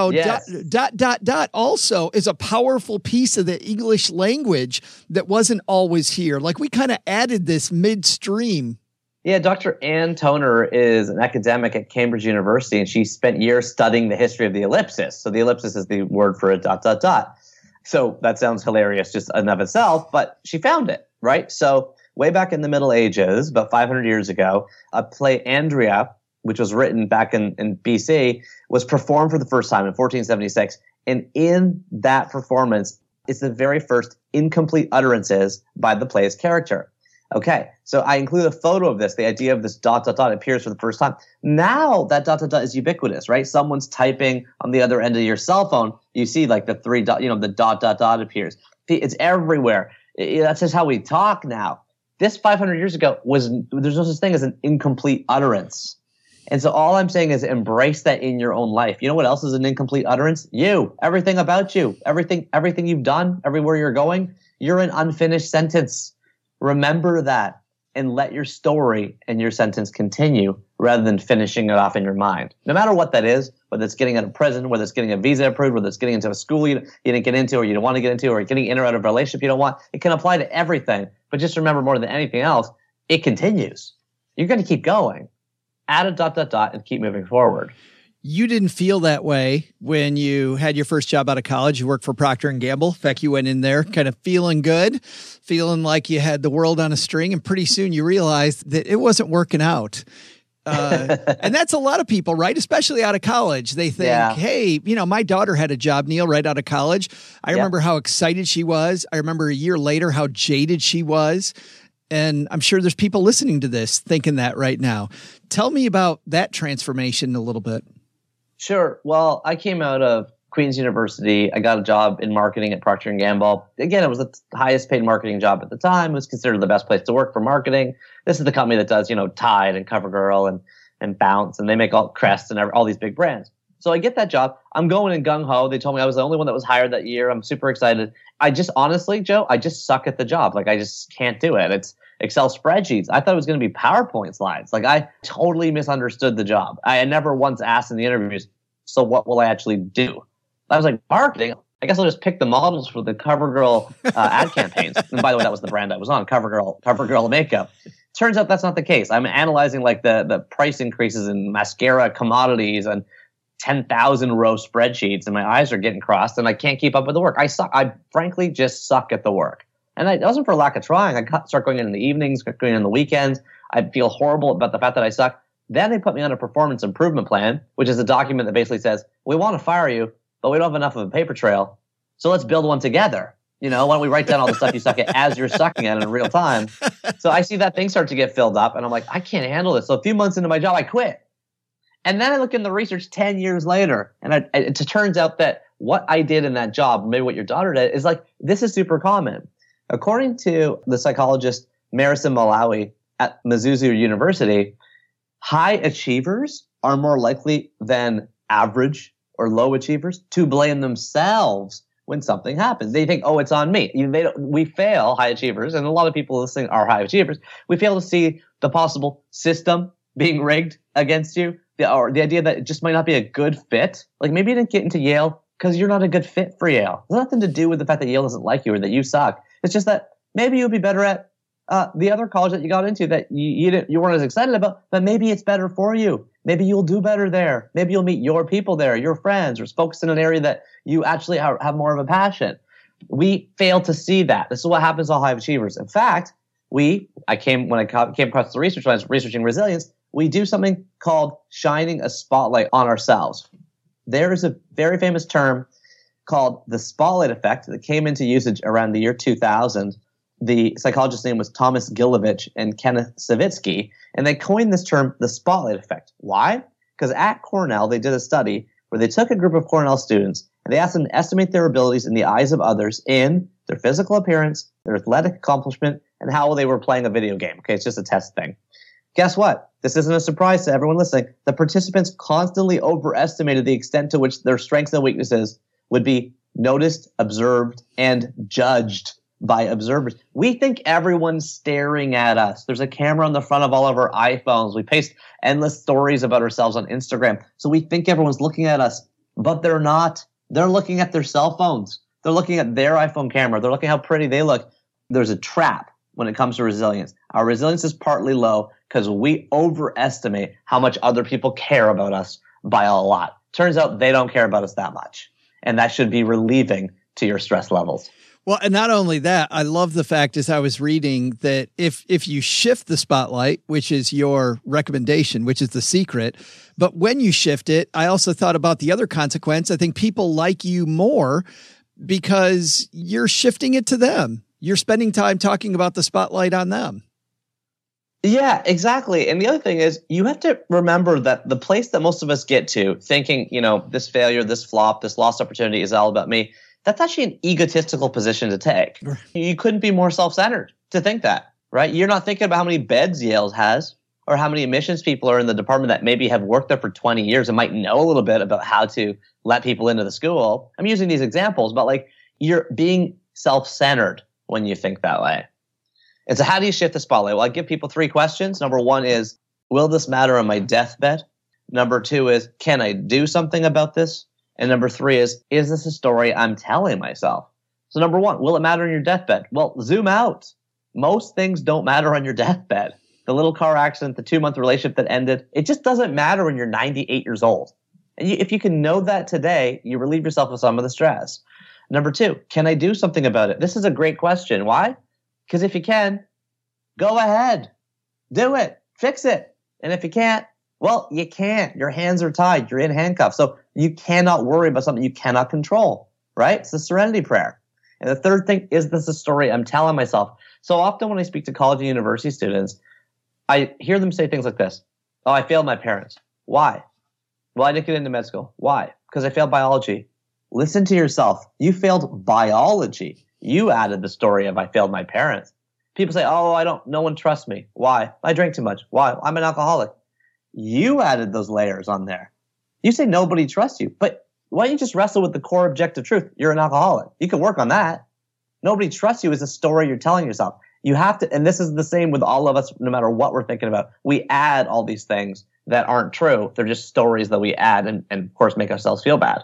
also is a powerful piece of the English language that wasn't always here. Like, we kind of added this midstream. Yeah, Dr. Ann Toner is an academic at Cambridge University, and she spent years studying the history of the ellipsis. So the ellipsis is the word for a ... So that sounds hilarious just in and of itself, but she found it, right? So way back in the Middle Ages, about 500 years ago, a play Andria, which was written back in BC, was performed for the first time in 1476. And in that performance, it's the very first incomplete utterances by the play's character. Okay, so I include a photo of this. The idea of this ... appears for the first time. Now that ... is ubiquitous, right? Someone's typing on the other end of your cell phone. You see like the three ... the ... appears. It's everywhere. That's just how we talk now. This 500 years ago there's no such thing as an incomplete utterance. And so all I'm saying is embrace that in your own life. You know what else is an incomplete utterance? You. Everything about you. Everything you've done, everywhere you're going, you're an unfinished sentence. Remember that and let your story and your sentence continue rather than finishing it off in your mind. No matter what that is, whether it's getting out of prison, whether it's getting a visa approved, whether it's getting into a school you didn't get into or you don't want to get into, or getting in or out of a relationship you don't want, it can apply to everything. But just remember, more than anything else, it continues. You're going to keep going. Add a ... and keep moving forward. You didn't feel that way when you had your first job out of college. You worked for Procter & Gamble. In fact, you went in there kind of feeling good, feeling like you had the world on a string, and pretty soon you realized that it wasn't working out. And that's a lot of people, right? Especially out of college. They think, hey, my daughter had a job, Neil, right out of college. I remember how excited she was. I remember a year later how jaded she was. And I'm sure there's people listening to this thinking that right now. Tell me about that transformation a little bit. Sure. Well, I came out of Queen's University. I got a job in marketing at Procter & Gamble. Again, it was the highest paid marketing job at the time. It was considered the best place to work for marketing. This is the company that does, Tide and CoverGirl and Bounce, and they make all Crest and all these big brands. So I get that job. I'm going in gung-ho. They told me I was the only one that was hired that year. I'm super excited. I just honestly, Joe, I just suck at the job. Like, I just can't do it. It's Excel spreadsheets. I thought it was going to be PowerPoint slides. Like, I totally misunderstood the job. I had never once asked in the interviews, so what will I actually do? I was like, marketing? I guess I'll just pick the models for the CoverGirl ad campaigns. And by the way, that was the brand I was on, CoverGirl makeup. Turns out that's not the case. I'm analyzing like the price increases in mascara commodities and 10,000 row spreadsheets, and my eyes are getting crossed, and I can't keep up with the work. I suck. I frankly just suck at the work. And it wasn't for lack of trying. I start going in the evenings, going in the weekends. I feel horrible about the fact that I suck. Then they put me on a performance improvement plan, which is a document that basically says, we want to fire you, but we don't have enough of a paper trail. So let's build one together. Why don't we write down all the stuff you suck at as you're sucking at it in real time? So I see that thing start to get filled up, and I'm like, I can't handle this. So a few months into my job, I quit. And then I look in the research 10 years later, and it turns out that what I did in that job, maybe what your daughter did, is like, this is super common. According to the psychologist Maricin Malawi at Mizzou University, high achievers are more likely than average or low achievers to blame themselves when something happens. They think, oh, it's on me. We fail, high achievers, and a lot of people listening are high achievers. We fail to see the possible system being rigged against you, or the idea that it just might not be a good fit. Like, maybe you didn't get into Yale because you're not a good fit for Yale. It has nothing to do with the fact that Yale doesn't like you or that you suck. It's just that maybe you'd be better at the other college that you got into that you weren't as excited about, but maybe it's better for you. Maybe you'll do better there. Maybe you'll meet your people there, your friends, or focus in an area that you actually have more of a passion. We fail to see that. This is what happens to all high achievers. In fact, when I came across the research when I was researching resilience, we do something called shining a spotlight on ourselves. There is a very famous term called the spotlight effect that came into usage around the year 2000. The psychologist's name was Thomas Gilovich and Kenneth Savitsky, and they coined this term, the spotlight effect. Why? Because at Cornell, they did a study where they took a group of Cornell students and they asked them to estimate their abilities in the eyes of others in their physical appearance, their athletic accomplishment, and how they were playing a video game. Okay, it's just a test thing. Guess what? This isn't a surprise to everyone listening. The participants constantly overestimated the extent to which their strengths and weaknesses would be noticed, observed, and judged by observers. We think everyone's staring at us. There's a camera on the front of all of our iPhones. We paste endless stories about ourselves on Instagram. So we think everyone's looking at us, but they're not. They're looking at their cell phones. They're looking at their iPhone camera. They're looking how pretty they look. There's a trap when it comes to resilience. Our resilience is partly low because we overestimate how much other people care about us by a lot. Turns out they don't care about us that much. And that should be relieving to your stress levels. Well, and not only that, I love the fact as I was reading that if you shift the spotlight, which is your recommendation, which is the secret, but when you shift it, I also thought about the other consequence. I think people like you more because you're shifting it to them. You're spending time talking about the spotlight on them. Yeah, exactly. And the other thing is you have to remember that the place that most of us get to thinking, this failure, this flop, this lost opportunity is all about me. That's actually an egotistical position to take. You couldn't be more self-centered to think that, right? You're not thinking about how many beds Yale has or how many admissions people are in the department that maybe have worked there for 20 years and might know a little bit about how to let people into the school. I'm using these examples, but you're being self-centered when you think that way. And so how do you shift the spotlight? Well, I give people 3 questions. Number 1 is, will this matter on my deathbed? Number 2 is, can I do something about this? And number 3 is this a story I'm telling myself? So number 1, will it matter on your deathbed? Well, zoom out. Most things don't matter on your deathbed. The little car accident, the 2-month relationship that ended, it just doesn't matter when you're 98 years old. And if you can know that today, you relieve yourself of some of the stress. Number 2, can I do something about it? This is a great question. Why? Because if you can, go ahead. Do it. Fix it. And if you can't, well, you can't. Your hands are tied. You're in handcuffs. So you cannot worry about something you cannot control, right? It's the serenity prayer. And the third thing, is this a story I'm telling myself? So often when I speak to college and university students, I hear them say things like this. Oh, I failed my parents. Why? Well, I didn't get into med school. Why? Because I failed biology. Listen to yourself. You failed biology. You added the story of I failed my parents. People say, oh, no one trusts me. Why? I drank too much. Why? I'm an alcoholic. You added those layers on there. You say nobody trusts you, but why don't you just wrestle with the core objective truth? You're an alcoholic. You can work on that. Nobody trusts you is a story you're telling yourself. You have to, and this is the same with all of us, no matter what we're thinking about. We add all these things that aren't true. They're just stories that we add and of course, make ourselves feel bad.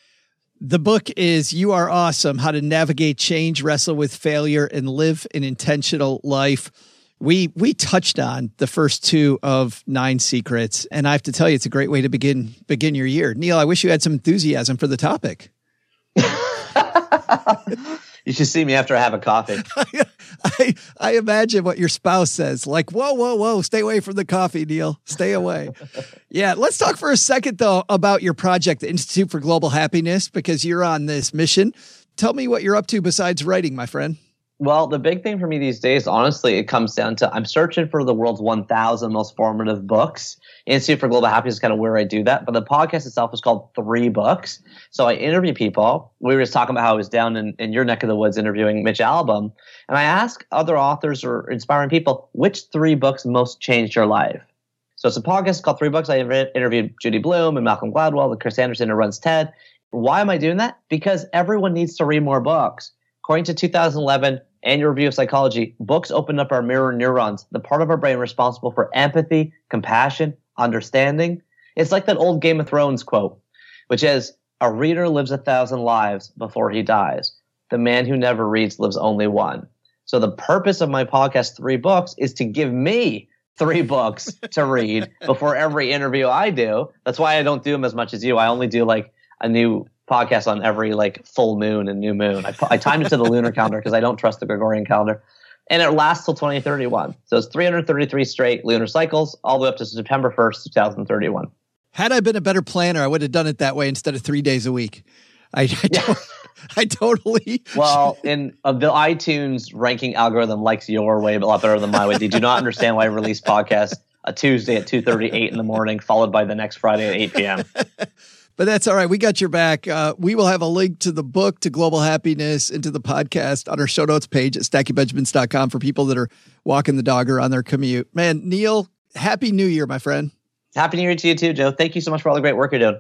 The book is You Are Awesome, How to Navigate Change, Wrestle with Failure, and Live an Intentional Life. We touched on the first 2 of 9 secrets, and I have to tell you, it's a great way to begin your year. Neil, I wish you had some enthusiasm for the topic. You should see me after I have a coffee. I imagine what your spouse says, like, whoa, stay away from the coffee, Neil. Stay away. Yeah, let's talk for a second, though, about your project, the Institute for Global Happiness, because you're on this mission. Tell me what you're up to besides writing, my friend. Well, the big thing for me these days, honestly, it comes down to I'm searching for the world's 1,000 most formative books. Institute for Global Happiness is kind of where I do that. But the podcast itself is called 3 Books. So I interview people. We were just talking about how I was down in your neck of the woods interviewing Mitch Albom. And I ask other authors or inspiring people, which 3 books most changed your life? So it's a podcast called 3 Books. I interviewed Judy Blume and Malcolm Gladwell and Chris Anderson who runs TED. Why am I doing that? Because everyone needs to read more books. According to 2011 Annual Review of Psychology, books open up our mirror neurons, the part of our brain responsible for empathy, compassion, understanding. It's like that old Game of Thrones quote, which is, a reader lives 1,000 lives before he dies. The man who never reads lives only one. So the purpose of my podcast, 3 Books, is to give me 3 books to read before every interview I do. That's why I don't do them as much as you. I only do like a new podcast on every like full moon and new moon. I timed it to the lunar calendar because I don't trust the Gregorian calendar. And it lasts till 2031. So it's 333 straight lunar cycles all the way up to September 1st, 2031. Had I been a better planner, I would have done it that way instead of 3 days a week. I totally. Well, in the iTunes ranking algorithm likes your way a lot better than my way. They do not understand why I release podcasts a Tuesday at 2:38 in the morning, followed by the next Friday at 8 p.m. But that's all right. We got your back. We will have a link to the book, to Global Happiness, and to the podcast on our show notes page at stackingbenjamins.com for people that are walking the dog or on their commute. Man, Neil, Happy New Year, my friend. Happy New Year to you too, Joe. Thank you so much for all the great work you're doing.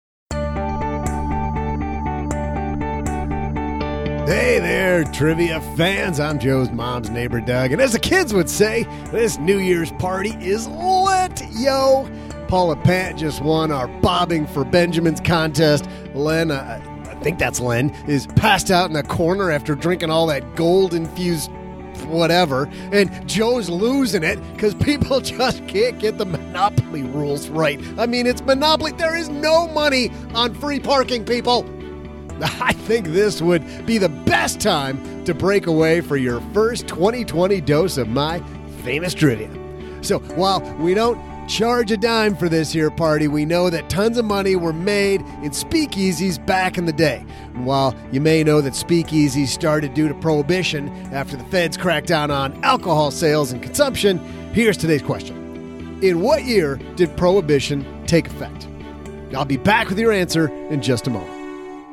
Hey there, trivia fans. I'm Joe's mom's neighbor, Doug. And as the kids would say, this New Year's party is lit, yo. Paul and Pat just won our Bobbing for Benjamins contest. Len, I think that's Len, is passed out in the corner after drinking all that gold-infused whatever, and Joe's losing it because people just can't get the Monopoly rules right. I mean, it's Monopoly. There is no money on free parking, people. I think this would be the best time to break away for your first 2020 dose of my famous trivia. So while we don't charge a dime for this here party, we know that tons of money were made in speakeasies back in the day. And while you may know that speakeasies started due to prohibition after the feds cracked down on alcohol sales and consumption, here's today's question. In what year did prohibition take effect? I'll be back with your answer in just a moment.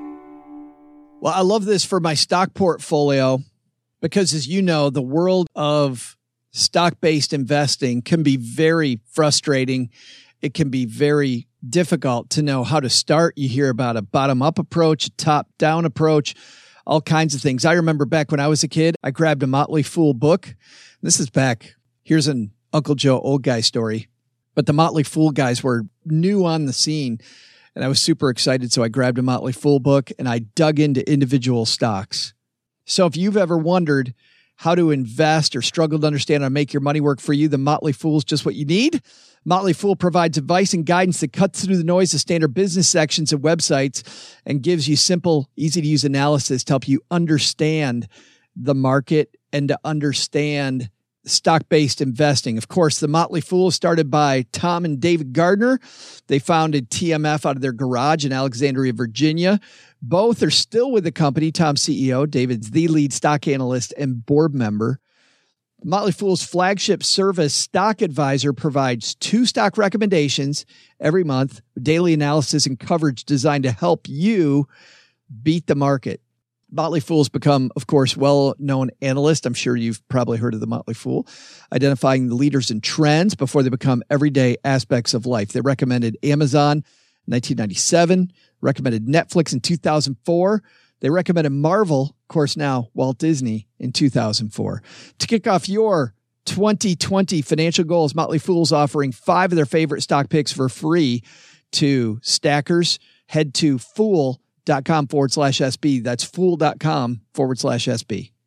Well, I love this for my stock portfolio because, as you know, the world of stock-based investing can be very frustrating. It can be very difficult to know how to start. You hear about a bottom-up approach, a top-down approach, all kinds of things. I remember back when I was a kid, I grabbed a Motley Fool book. This is back. Here's an Uncle Joe old guy story. But the Motley Fool guys were new on the scene, and I was super excited. So I grabbed a Motley Fool book and I dug into individual stocks. So if you've ever wondered how to invest or struggle to understand how to make your money work for you, the Motley Fool is just what you need. Motley Fool provides advice and guidance that cuts through the noise of standard business sections of websites and gives you simple, easy-to-use analysis to help you understand the market and to understand stock-based investing. Of course, the Motley Fool started by Tom and David Gardner. They founded TMF out of their garage in Alexandria, Virginia. Both are still with the company. Tom's CEO, David's the lead stock analyst and board member. Motley Fool's flagship service, Stock Advisor, provides 2 stock recommendations every month, daily analysis and coverage designed to help you beat the market. Motley Fool's become, of course, well-known analyst. I'm sure you've probably heard of the Motley Fool, identifying the leaders in trends before they become everyday aspects of life. They recommended Amazon in 1997, recommended Netflix in 2004. They recommended Marvel, of course, now Walt Disney in 2004. To kick off your 2020 financial goals, Motley Fool's offering 5 of their favorite stock picks for free to stackers. Head to fool.com/SB. That's fool.com/SB.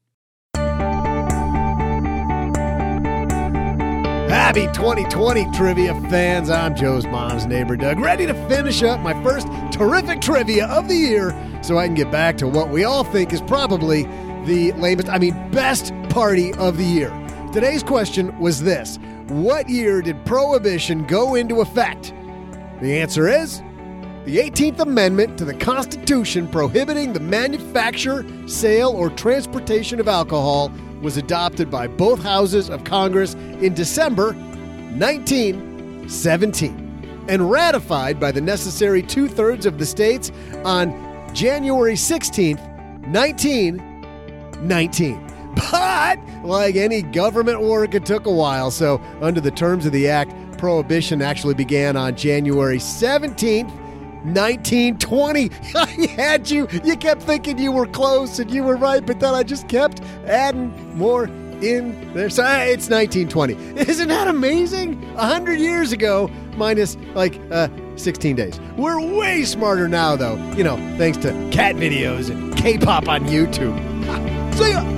Happy 2020 trivia fans. I'm Joe's mom's neighbor, Doug, ready to finish up my first terrific trivia of the year so I can get back to what we all think is probably the best party of the year. Today's question was this: what year did Prohibition go into effect? The answer is the 18th Amendment to the Constitution prohibiting the manufacture, sale, or transportation of alcohol was adopted by both houses of Congress in December 1917 and ratified by the necessary 2/3 of the states on January 16th, 1919. But, like any government work, it took a while. So, under the terms of the act, Prohibition actually began on January 17th, 1920. I had you. You kept thinking you were close and you were right, but then I just kept adding more in there. So it's 1920. Isn't that amazing? 100 years ago, minus 16 days. We're way smarter now, though. You know, thanks to cat videos and K-pop on YouTube. See ya.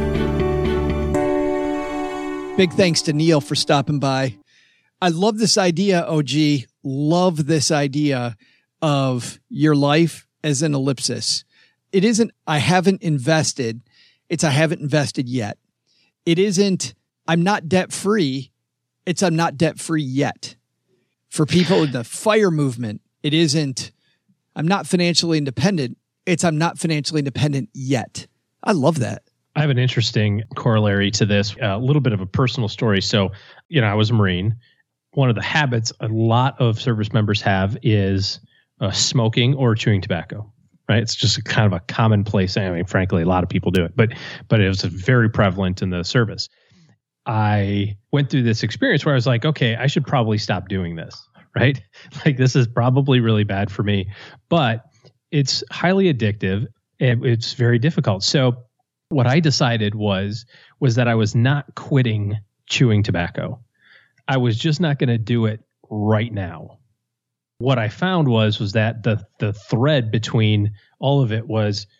Big thanks to Neil for stopping by. I love this idea, OG. Love this idea of your life as an ellipsis. It isn't, I haven't invested. It's, I haven't invested yet. It isn't, I'm not debt free. It's, I'm not debt free yet. For people in the FIRE movement, it isn't, I'm not financially independent. It's, I'm not financially independent yet. I love that. I have an interesting corollary to this, a little bit of a personal story. So, I was a Marine. One of the habits a lot of service members have is smoking or chewing tobacco, right? It's just kind of a commonplace. I mean, frankly, a lot of people do it, but it was very prevalent in the service. I went through this experience where I was like, okay, I should probably stop doing this, right? Like, this is probably really bad for me, but it's highly addictive and it's very difficult. So what I decided was that I was not quitting chewing tobacco. I was just not going to do it right now. What I found was that the thread between all of it was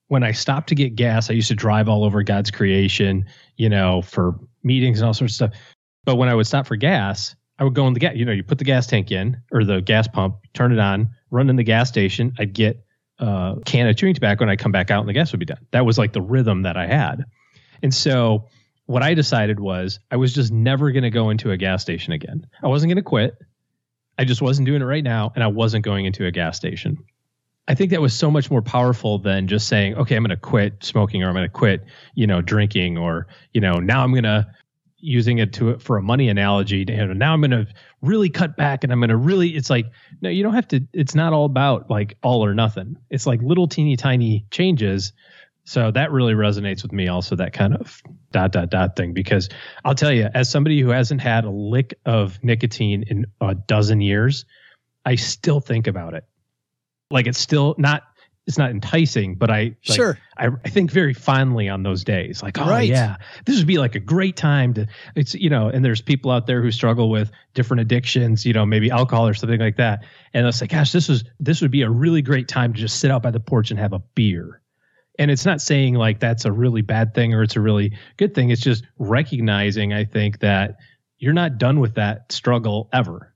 when I stopped to get gas, I used to drive all over God's creation, for meetings and all sorts of stuff. But when I would stop for gas, I would go in the gas, you put the gas tank in or the gas pump, turn it on, run in the gas station. I'd get a can of chewing tobacco and I'd come back out and the gas would be done. That was like the rhythm that I had. And so what I decided was I was just never going to go into a gas station again. I wasn't going to quit. I just wasn't doing it right now. And I wasn't going into a gas station. I think that was so much more powerful than just saying, okay, I'm going to quit smoking or I'm going to quit, drinking or, now I'm going to using it for a money analogy. Now I'm going to really cut back and I'm going to really, it's like, no, you don't have to, it's not all about like all or nothing. It's like little teeny tiny changes. So that really resonates with me also, that kind of ... thing, because I'll tell you, as somebody who hasn't had a lick of nicotine in a dozen years, I still think about it. Like it's not enticing, but I think very fondly on those days. Like, oh yeah, this would be like a great time to, it's, and there's people out there who struggle with different addictions, maybe alcohol or something like that. And it's like, gosh, this would be a really great time to just sit out by the porch and have a beer. And it's not saying like that's a really bad thing or it's a really good thing. It's just recognizing, I think, that you're not done with that struggle ever.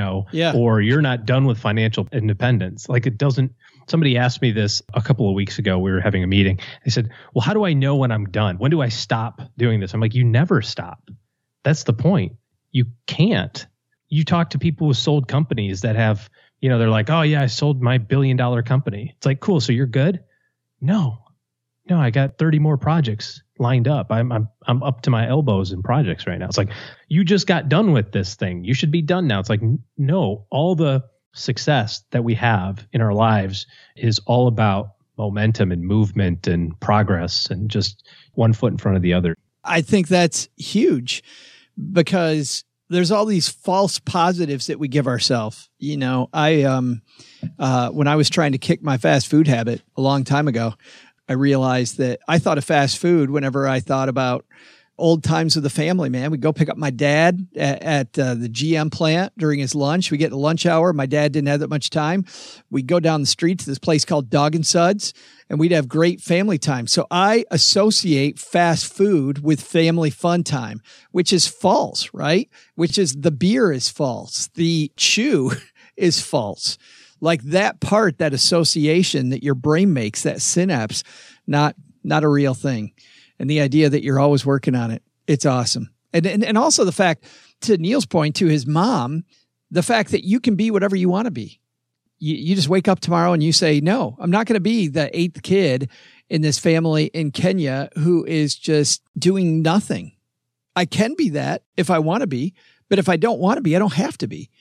Or you're not done with financial independence. Like it doesn't, somebody asked me this a couple of weeks ago. We were having a meeting. They said, well, how do I know when I'm done? When do I stop doing this? I'm like, you never stop. That's the point. You can't. You talk to people who sold companies that have, they're like, oh yeah, I sold my $1 billion company. It's like, cool. So you're good? No, I got 30 more projects lined up. I'm up to my elbows in projects right now. It's like, you just got done with this thing. You should be done now. It's like, no, all the success that we have in our lives is all about momentum and movement and progress and just one foot in front of the other. I think that's huge because there's all these false positives that we give ourselves. When I was trying to kick my fast food habit a long time ago, I realized that I thought of fast food whenever I thought about old times with the family, man. We'd go pick up my dad at the GM plant during his lunch. We get to lunch hour. My dad didn't have that much time. We'd go down the street to this place called Dog and Suds, and we'd have great family time. So I associate fast food with family fun time, which is false, right? Which is the beer is false. The chew is false. Like that part, that association that your brain makes, that synapse, not a real thing. And the idea that you're always working on it, it's awesome. And also the fact, to Neil's point, to his mom, the fact that you can be whatever you want to be. You just wake up tomorrow and you say, no, I'm not going to be the 8th kid in this family in Kenya who is just doing nothing. I can be that if I want to be, but if I don't want to be, I don't have to be.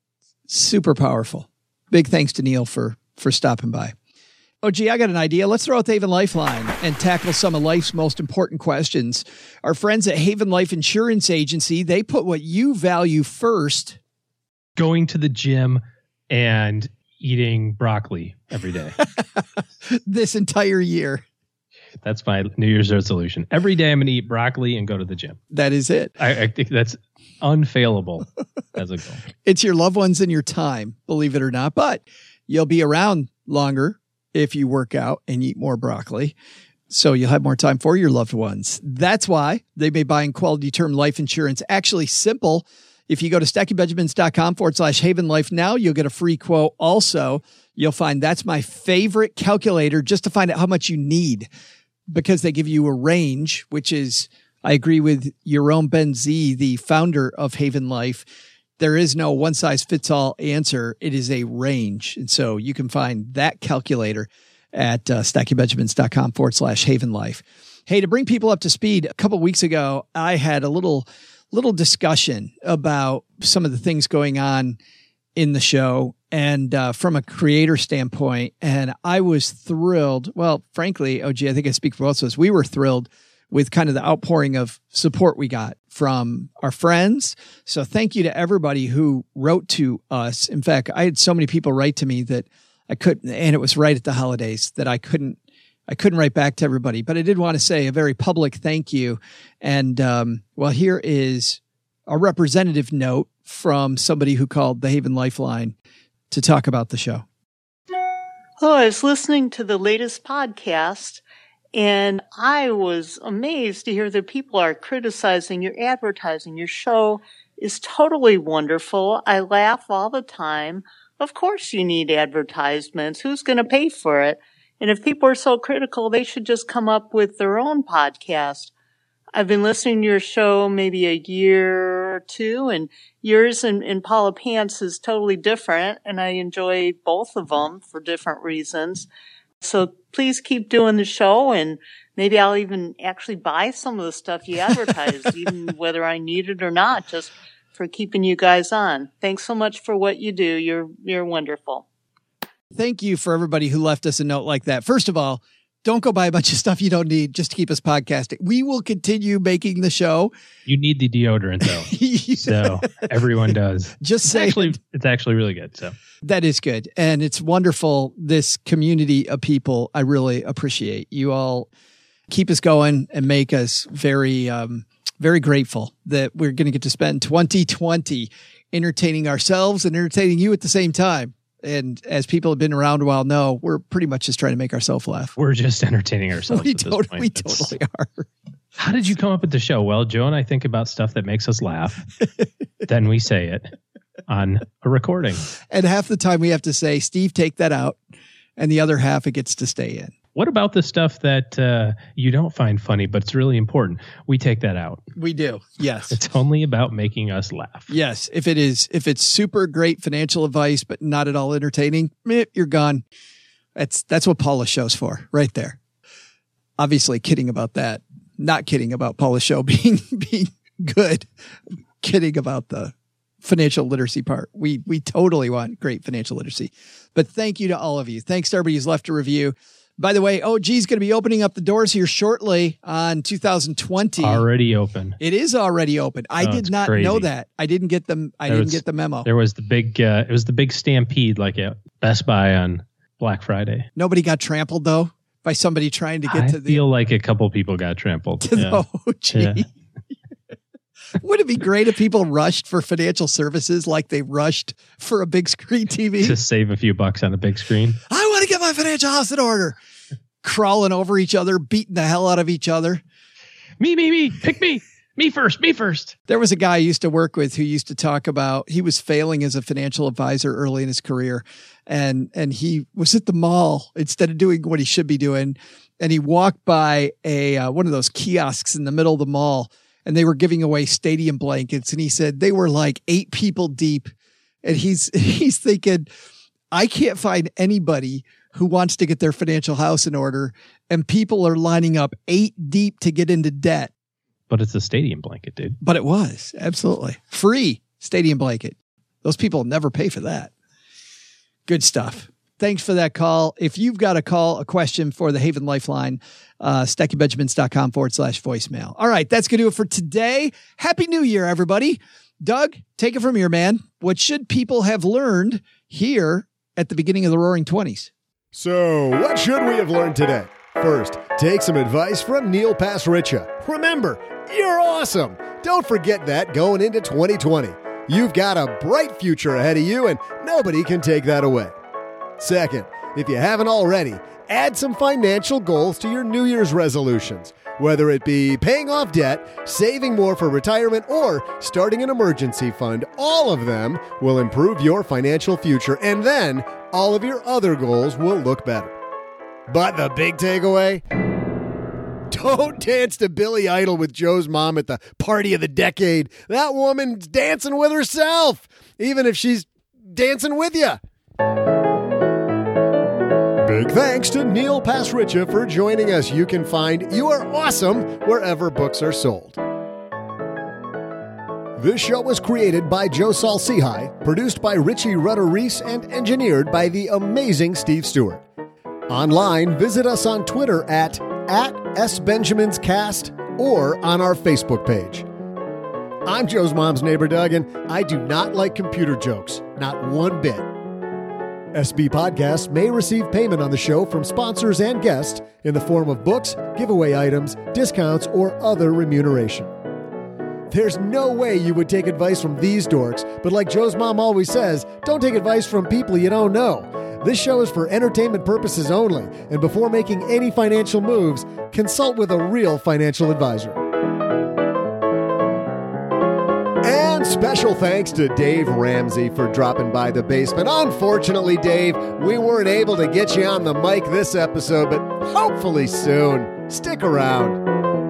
Super powerful. Big thanks to Neil for stopping by. Oh, gee, I got an idea. Let's throw out the Haven Lifeline and tackle some of life's most important questions. Our friends at Haven Life Insurance Agency, they put what you value first. Going to the gym and eating broccoli every day. This entire year. That's my New Year's resolution. Every day I'm going to eat broccoli and go to the gym. That is it. I think that's unfailable as a goal. It's your loved ones and your time, believe it or not, but you'll be around longer if you work out and eat more broccoli. So you'll have more time for your loved ones. That's why they made buying quality term life insurance actually simple. If you go to StackyBenjamins.com/Haven Life now, you'll get a free quote. Also, you'll find that's my favorite calculator just to find out how much you need, because they give you a range, which is, I agree with Jerome Benzi, the founder of Haven Life. There is no one size fits all answer. It is a range. And so you can find that calculator at StackyBenjamins.com/Haven Life. Hey, to bring people up to speed, a couple of weeks ago, I had a little discussion about some of the things going on in the show and from a creator standpoint. And I was thrilled. Well, frankly, OG, I think I speak for both of us. We were thrilled with kind of the outpouring of support we got from our friends. So thank you to everybody who wrote to us. In fact, I had so many people write to me that I couldn't, and it was right at the holidays that I couldn't write back to everybody, but I did want to say a very public thank you. And, well, here is a representative note from somebody who called the Haven Lifeline to talk about the show. Oh, I was listening to the latest podcast, and I was amazed to hear that people are criticizing your advertising. Your show is totally wonderful. I laugh all the time. Of course you need advertisements. Who's going to pay for it? And if people are so critical, they should just come up with their own podcast. I've been listening to your show maybe a year or two, and yours and Paula Pants is totally different, and I enjoy both of them for different reasons. So please keep doing the show, and maybe I'll even actually buy some of the stuff you advertise, even whether I need it or not, just for keeping you guys on. Thanks so much for what you do. You're wonderful. Thank you for everybody who left us a note like that. First of all, don't go buy a bunch of stuff you don't need just to keep us podcasting. We will continue making the show. You need the deodorant though. So everyone does. Just say it's actually really good. So that is good. And it's wonderful. This community of people, I really appreciate. You all keep us going and make us very, very grateful that we're going to get to spend 2020 entertaining ourselves and entertaining you at the same time. And as people have been around a while know, we're pretty much just trying to make ourselves laugh. We're just entertaining ourselves. We totally are. How did you come up with the show? Well, Joe and I think about stuff that makes us laugh. Then we say it on a recording. And half the time we have to say, Steve, take that out. And the other half, it gets to stay in. What about the stuff that you don't find funny, but it's really important? We take that out. We do. Yes. It's only about making us laugh. Yes. If it's super great financial advice, but not at all entertaining, you're gone. That's what Paula's show's for right there. Obviously kidding about that. Not kidding about Paula's show being good. Kidding about the financial literacy part. We totally want great financial literacy. But thank you to all of you. Thanks to everybody who's left a review. By the way, OG is going to be opening up the doors here shortly on 2020. Already open. It is already open. I did not know that. I didn't get them. I didn't get the memo. There was the big. It was the big stampede, like at Best Buy on Black Friday. Nobody got trampled though by somebody trying to get to the. I feel like a couple people got trampled. To the OG. Yeah. Would it be great if people rushed for financial services like they rushed for a big screen TV? To save a few bucks on a big screen. I want to get my financial house in order. Crawling over each other, beating the hell out of each other. Me. Pick me. Me first. There was a guy I used to work with who used to talk about, he was failing as a financial advisor early in his career. And he was at the mall instead of doing what he should be doing. And he walked by one of those kiosks in the middle of the mall. And they were giving away stadium blankets. And he said they were like 8 people deep. And he's thinking, I can't find anybody who wants to get their financial house in order. And people are lining up 8 deep to get into debt. But it's a stadium blanket, dude. But it was. Absolutely. Free stadium blanket. Those people never pay for that. Good stuff. Thanks for that call. If you've got a question for the Haven Lifeline, StackyBenjamins.com/voicemail. All right, that's going to do it for today. Happy New Year, everybody. Doug, take it from here, man. What should people have learned here at the beginning of the Roaring 20s? So, what should we have learned today? First, take some advice from Neil Pasricha. Remember, you're awesome. Don't forget that going into 2020. You've got a bright future ahead of you, and nobody can take that away. Second, if you haven't already, add some financial goals to your New Year's resolutions. Whether it be paying off debt, saving more for retirement, or starting an emergency fund, all of them will improve your financial future, and then all of your other goals will look better. But the big takeaway? Don't dance to Billy Idol with Joe's mom at the party of the decade. That woman's dancing with herself, even if she's dancing with you. Big thanks to Neil Pasricha for joining us. You can find You Are Awesome wherever books are sold. This show was created by Joe Saul-Sehy, produced by Richie Rutter-Reese, and engineered by the amazing Steve Stewart. Online, visit us on Twitter at SBenjaminsCast or on our Facebook page. I'm Joe's mom's neighbor, Doug, and I do not like computer jokes, not one bit. SB Podcasts may receive payment on the show from sponsors and guests in the form of books, giveaway items, discounts, or other remuneration. There's no way you would take advice from these dorks, but like Joe's mom always says, don't take advice from people you don't know. this show is for entertainment purposes only, and before making any financial moves, consult with a real financial advisor. And special thanks to Dave Ramsey for dropping by the basement. Unfortunately, Dave, we weren't able to get you on the mic this episode, but hopefully soon. Stick around.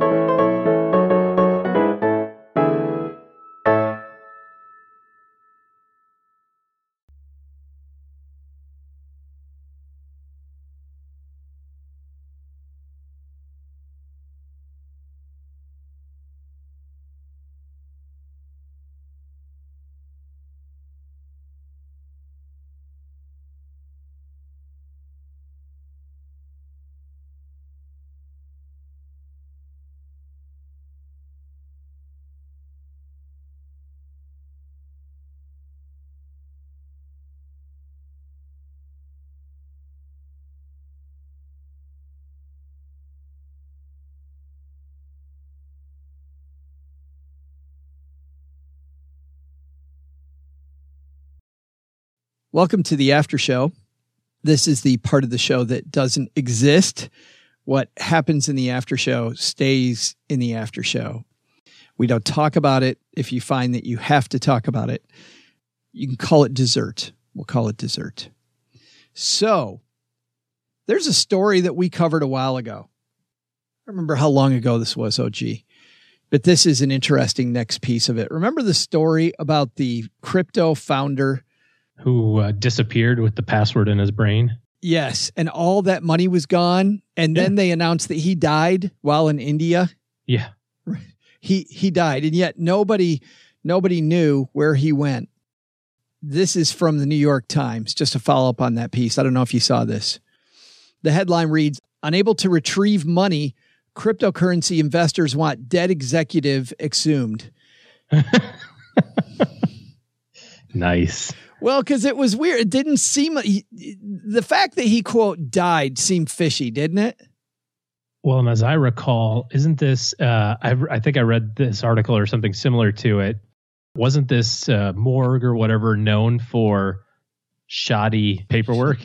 Welcome to the after show. This is the part of the show that doesn't exist. What happens in the after show stays in the after show. We don't talk about it. If you find that you have to talk about it, you can call it dessert. We'll call it dessert. So there's a story that we covered a while ago. I remember how long ago this was, OG. But this is an interesting next piece of it. Remember the story about the crypto founder who disappeared with the password in his brain? Yes. And all that money was gone. And then they announced that he died while in India. Yeah. He died. And yet nobody knew where he went. This is from the New York Times, just to follow up on that piece. I don't know if you saw this. The headline reads, "Unable to retrieve money, cryptocurrency investors want dead executive exhumed." Nice. Well, because it was weird. It didn't seem... the fact that he, quote, died seemed fishy, didn't it? Well, and as I recall, isn't this... I think I read this article or something similar to it. Wasn't this morgue or whatever known for shoddy paperwork?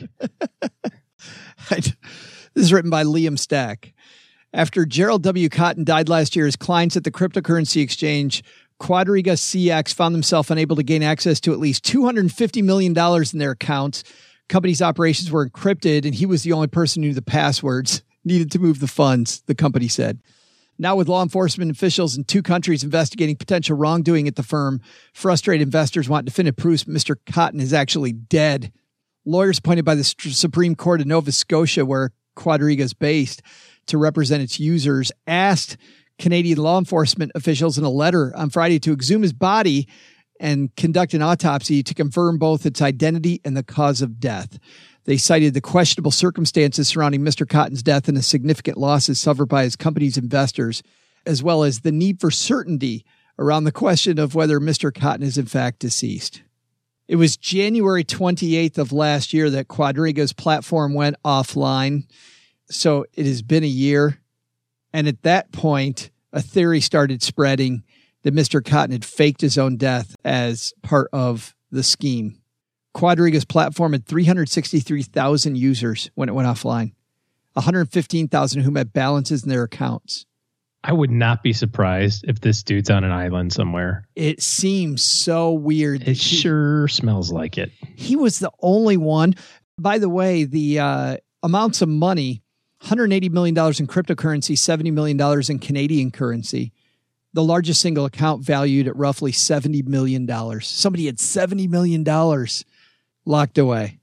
This is written by Liam Stack. After Gerald W. Cotton died last year, his clients at the cryptocurrency exchange Quadriga CX found themselves unable to gain access to at least $250 million in their accounts. Company's operations were encrypted, and he was the only person who knew the passwords needed to move the funds, the company said. Now, with law enforcement officials in 2 countries investigating potential wrongdoing at the firm, frustrated investors want definitive proofs Mr. Cotton is actually dead. Lawyers appointed by the Supreme Court of Nova Scotia, where Quadriga is based, to represent its users, asked Canadian law enforcement officials in a letter on Friday to exhume his body and conduct an autopsy to confirm both its identity and the cause of death. They cited the questionable circumstances surrounding Mr. Cotton's death and the significant losses suffered by his company's investors, as well as the need for certainty around the question of whether Mr. Cotton is in fact deceased. It was January 28th of last year that Quadriga's platform went offline. So it has been a year. And at that point, a theory started spreading that Mr. Cotton had faked his own death as part of the scheme. Quadriga's platform had 363,000 users when it went offline, 115,000 of whom had balances in their accounts. I would not be surprised if this dude's on an island somewhere. It seems so weird. It sure smells like it. He was the only one. By the way, the amounts of money, $180 million in cryptocurrency, $70 million in Canadian currency. The largest single account valued at roughly $70 million. Somebody had $70 million locked away.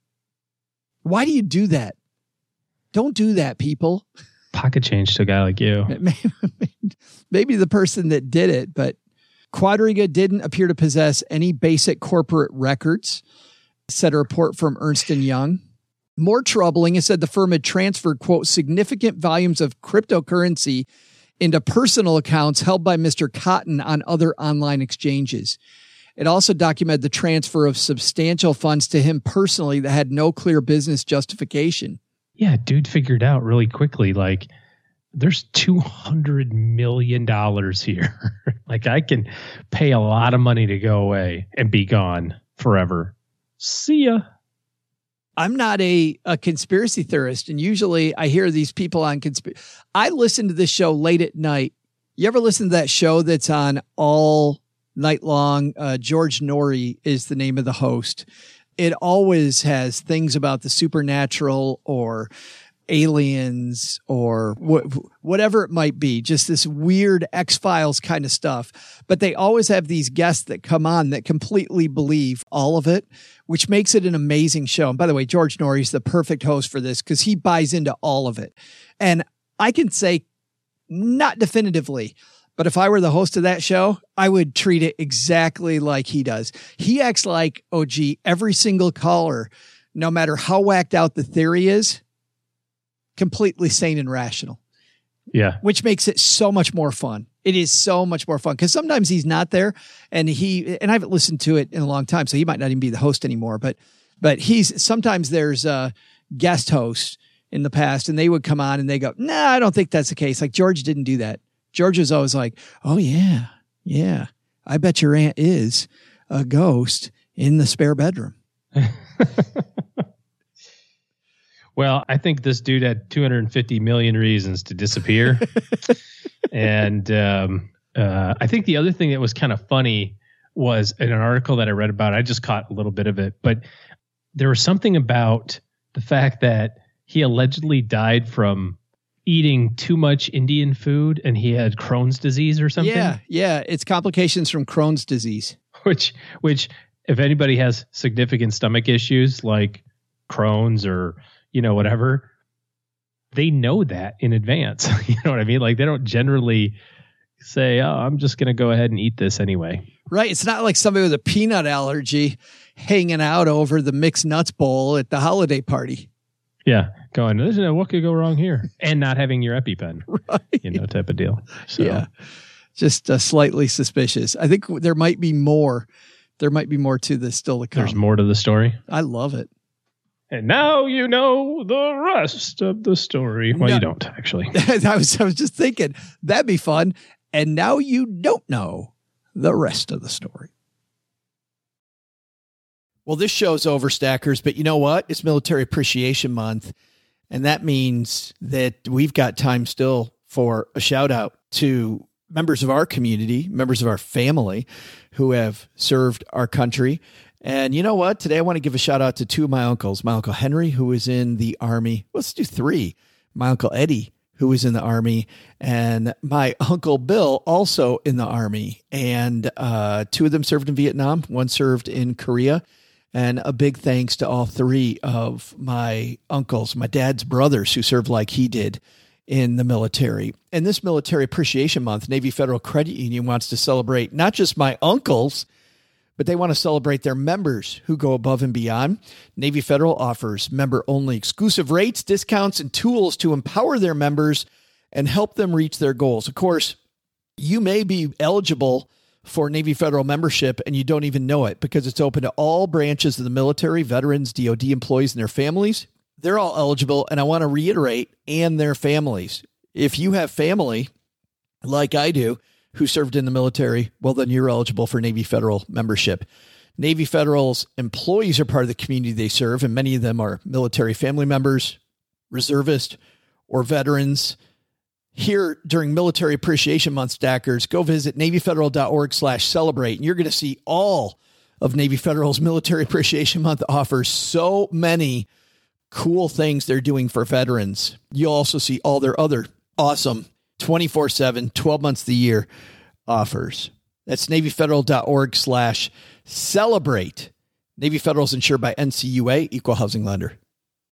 Why do you do that? Don't do that, people. Pocket change to a guy like you. Maybe the person that did it, but Quadriga didn't appear to possess any basic corporate records, said a report from Ernst & Young. More troubling, it said the firm had transferred, quote, significant volumes of cryptocurrency into personal accounts held by Mr. Cotton on other online exchanges. It also documented the transfer of substantial funds to him personally that had no clear business justification. Yeah, dude figured out really quickly, like, there's $200 million here. Like, I can pay a lot of money to go away and be gone forever. See ya. I'm not a conspiracy theorist. And usually I hear these people on conspiracy. I listen to this show late at night. You ever listen to that show that's on all night long? George Norrie is the name of the host. It always has things about the supernatural or aliens or whatever it might be, just this weird X-Files kind of stuff. But they always have these guests that come on that completely believe all of it, which makes it an amazing show. And by the way, George Norrie is the perfect host for this because he buys into all of it. And I can say, not definitively, but if I were the host of that show, I would treat it exactly like he does. He acts like, every single caller, no matter how whacked out the theory is, completely sane and rational. Yeah. Which makes it so much more fun. It is so much more fun because sometimes he's not there and I haven't listened to it in a long time, so he might not even be the host anymore, but sometimes there's a guest host in the past and they would come on and they go, nah, I don't think that's the case. Like George didn't do that. George was always like, oh yeah. I bet your aunt is a ghost in the spare bedroom. Well, I think this dude had 250 million reasons to disappear. And I think the other thing that was kind of funny was in an article that I read about, I just caught a little bit of it, but there was something about the fact that he allegedly died from eating too much Indian food and he had Crohn's disease or something. Yeah. It's complications from Crohn's disease. Which if anybody has significant stomach issues like Crohn's or whatever, they know that in advance. You know what I mean? Like they don't generally say, oh, I'm just going to go ahead and eat this anyway. Right. It's not like somebody with a peanut allergy hanging out over the mixed nuts bowl at the holiday party. Yeah. Going, what could go wrong here? And not having your EpiPen, right. Type of deal. So. Yeah. Just slightly suspicious. I think there might be more. There might be more to this still to come. There's more to the story. I love it. And now you know the rest of the story. Well, you don't, actually. I was just thinking, that'd be fun. And now you don't know the rest of the story. Well, this show's over, Stackers, but you know what? It's Military Appreciation Month, and that means that we've got time still for a shout-out to members of our community, members of our family who have served our country. And you know what? Today I want to give a shout out to two of my uncles. My Uncle Henry, who was in the Army. Let's do three. My Uncle Eddie, who was in the Army, and my Uncle Bill, also in the Army. And two of them served in Vietnam. One served in Korea. And a big thanks to all three of my uncles, my dad's brothers, who served like he did in the military. And this Military Appreciation Month, Navy Federal Credit Union wants to celebrate not just my uncles, but they want to celebrate their members who go above and beyond. Navy Federal offers member-only exclusive rates, discounts, and tools to empower their members and help them reach their goals. Of course, you may be eligible for Navy Federal membership and you don't even know it because it's open to all branches of the military, veterans, DOD employees, and their families. They're all eligible, and I want to reiterate, and their families. If you have family, like I do, who served in the military, well, then you're eligible for Navy Federal membership. Navy Federal's employees are part of the community they serve, and many of them are military family members, reservists, or veterans. Here during Military Appreciation Month, Stackers, go visit NavyFederal.org/celebrate, and you're going to see all of Navy Federal's Military Appreciation Month offers so many cool things they're doing for veterans. You'll also see all their other awesome 24/7, 12 months of the year offers. That's NavyFederal.org/celebrate. Navy Federal is insured by NCUA, Equal Housing Lender.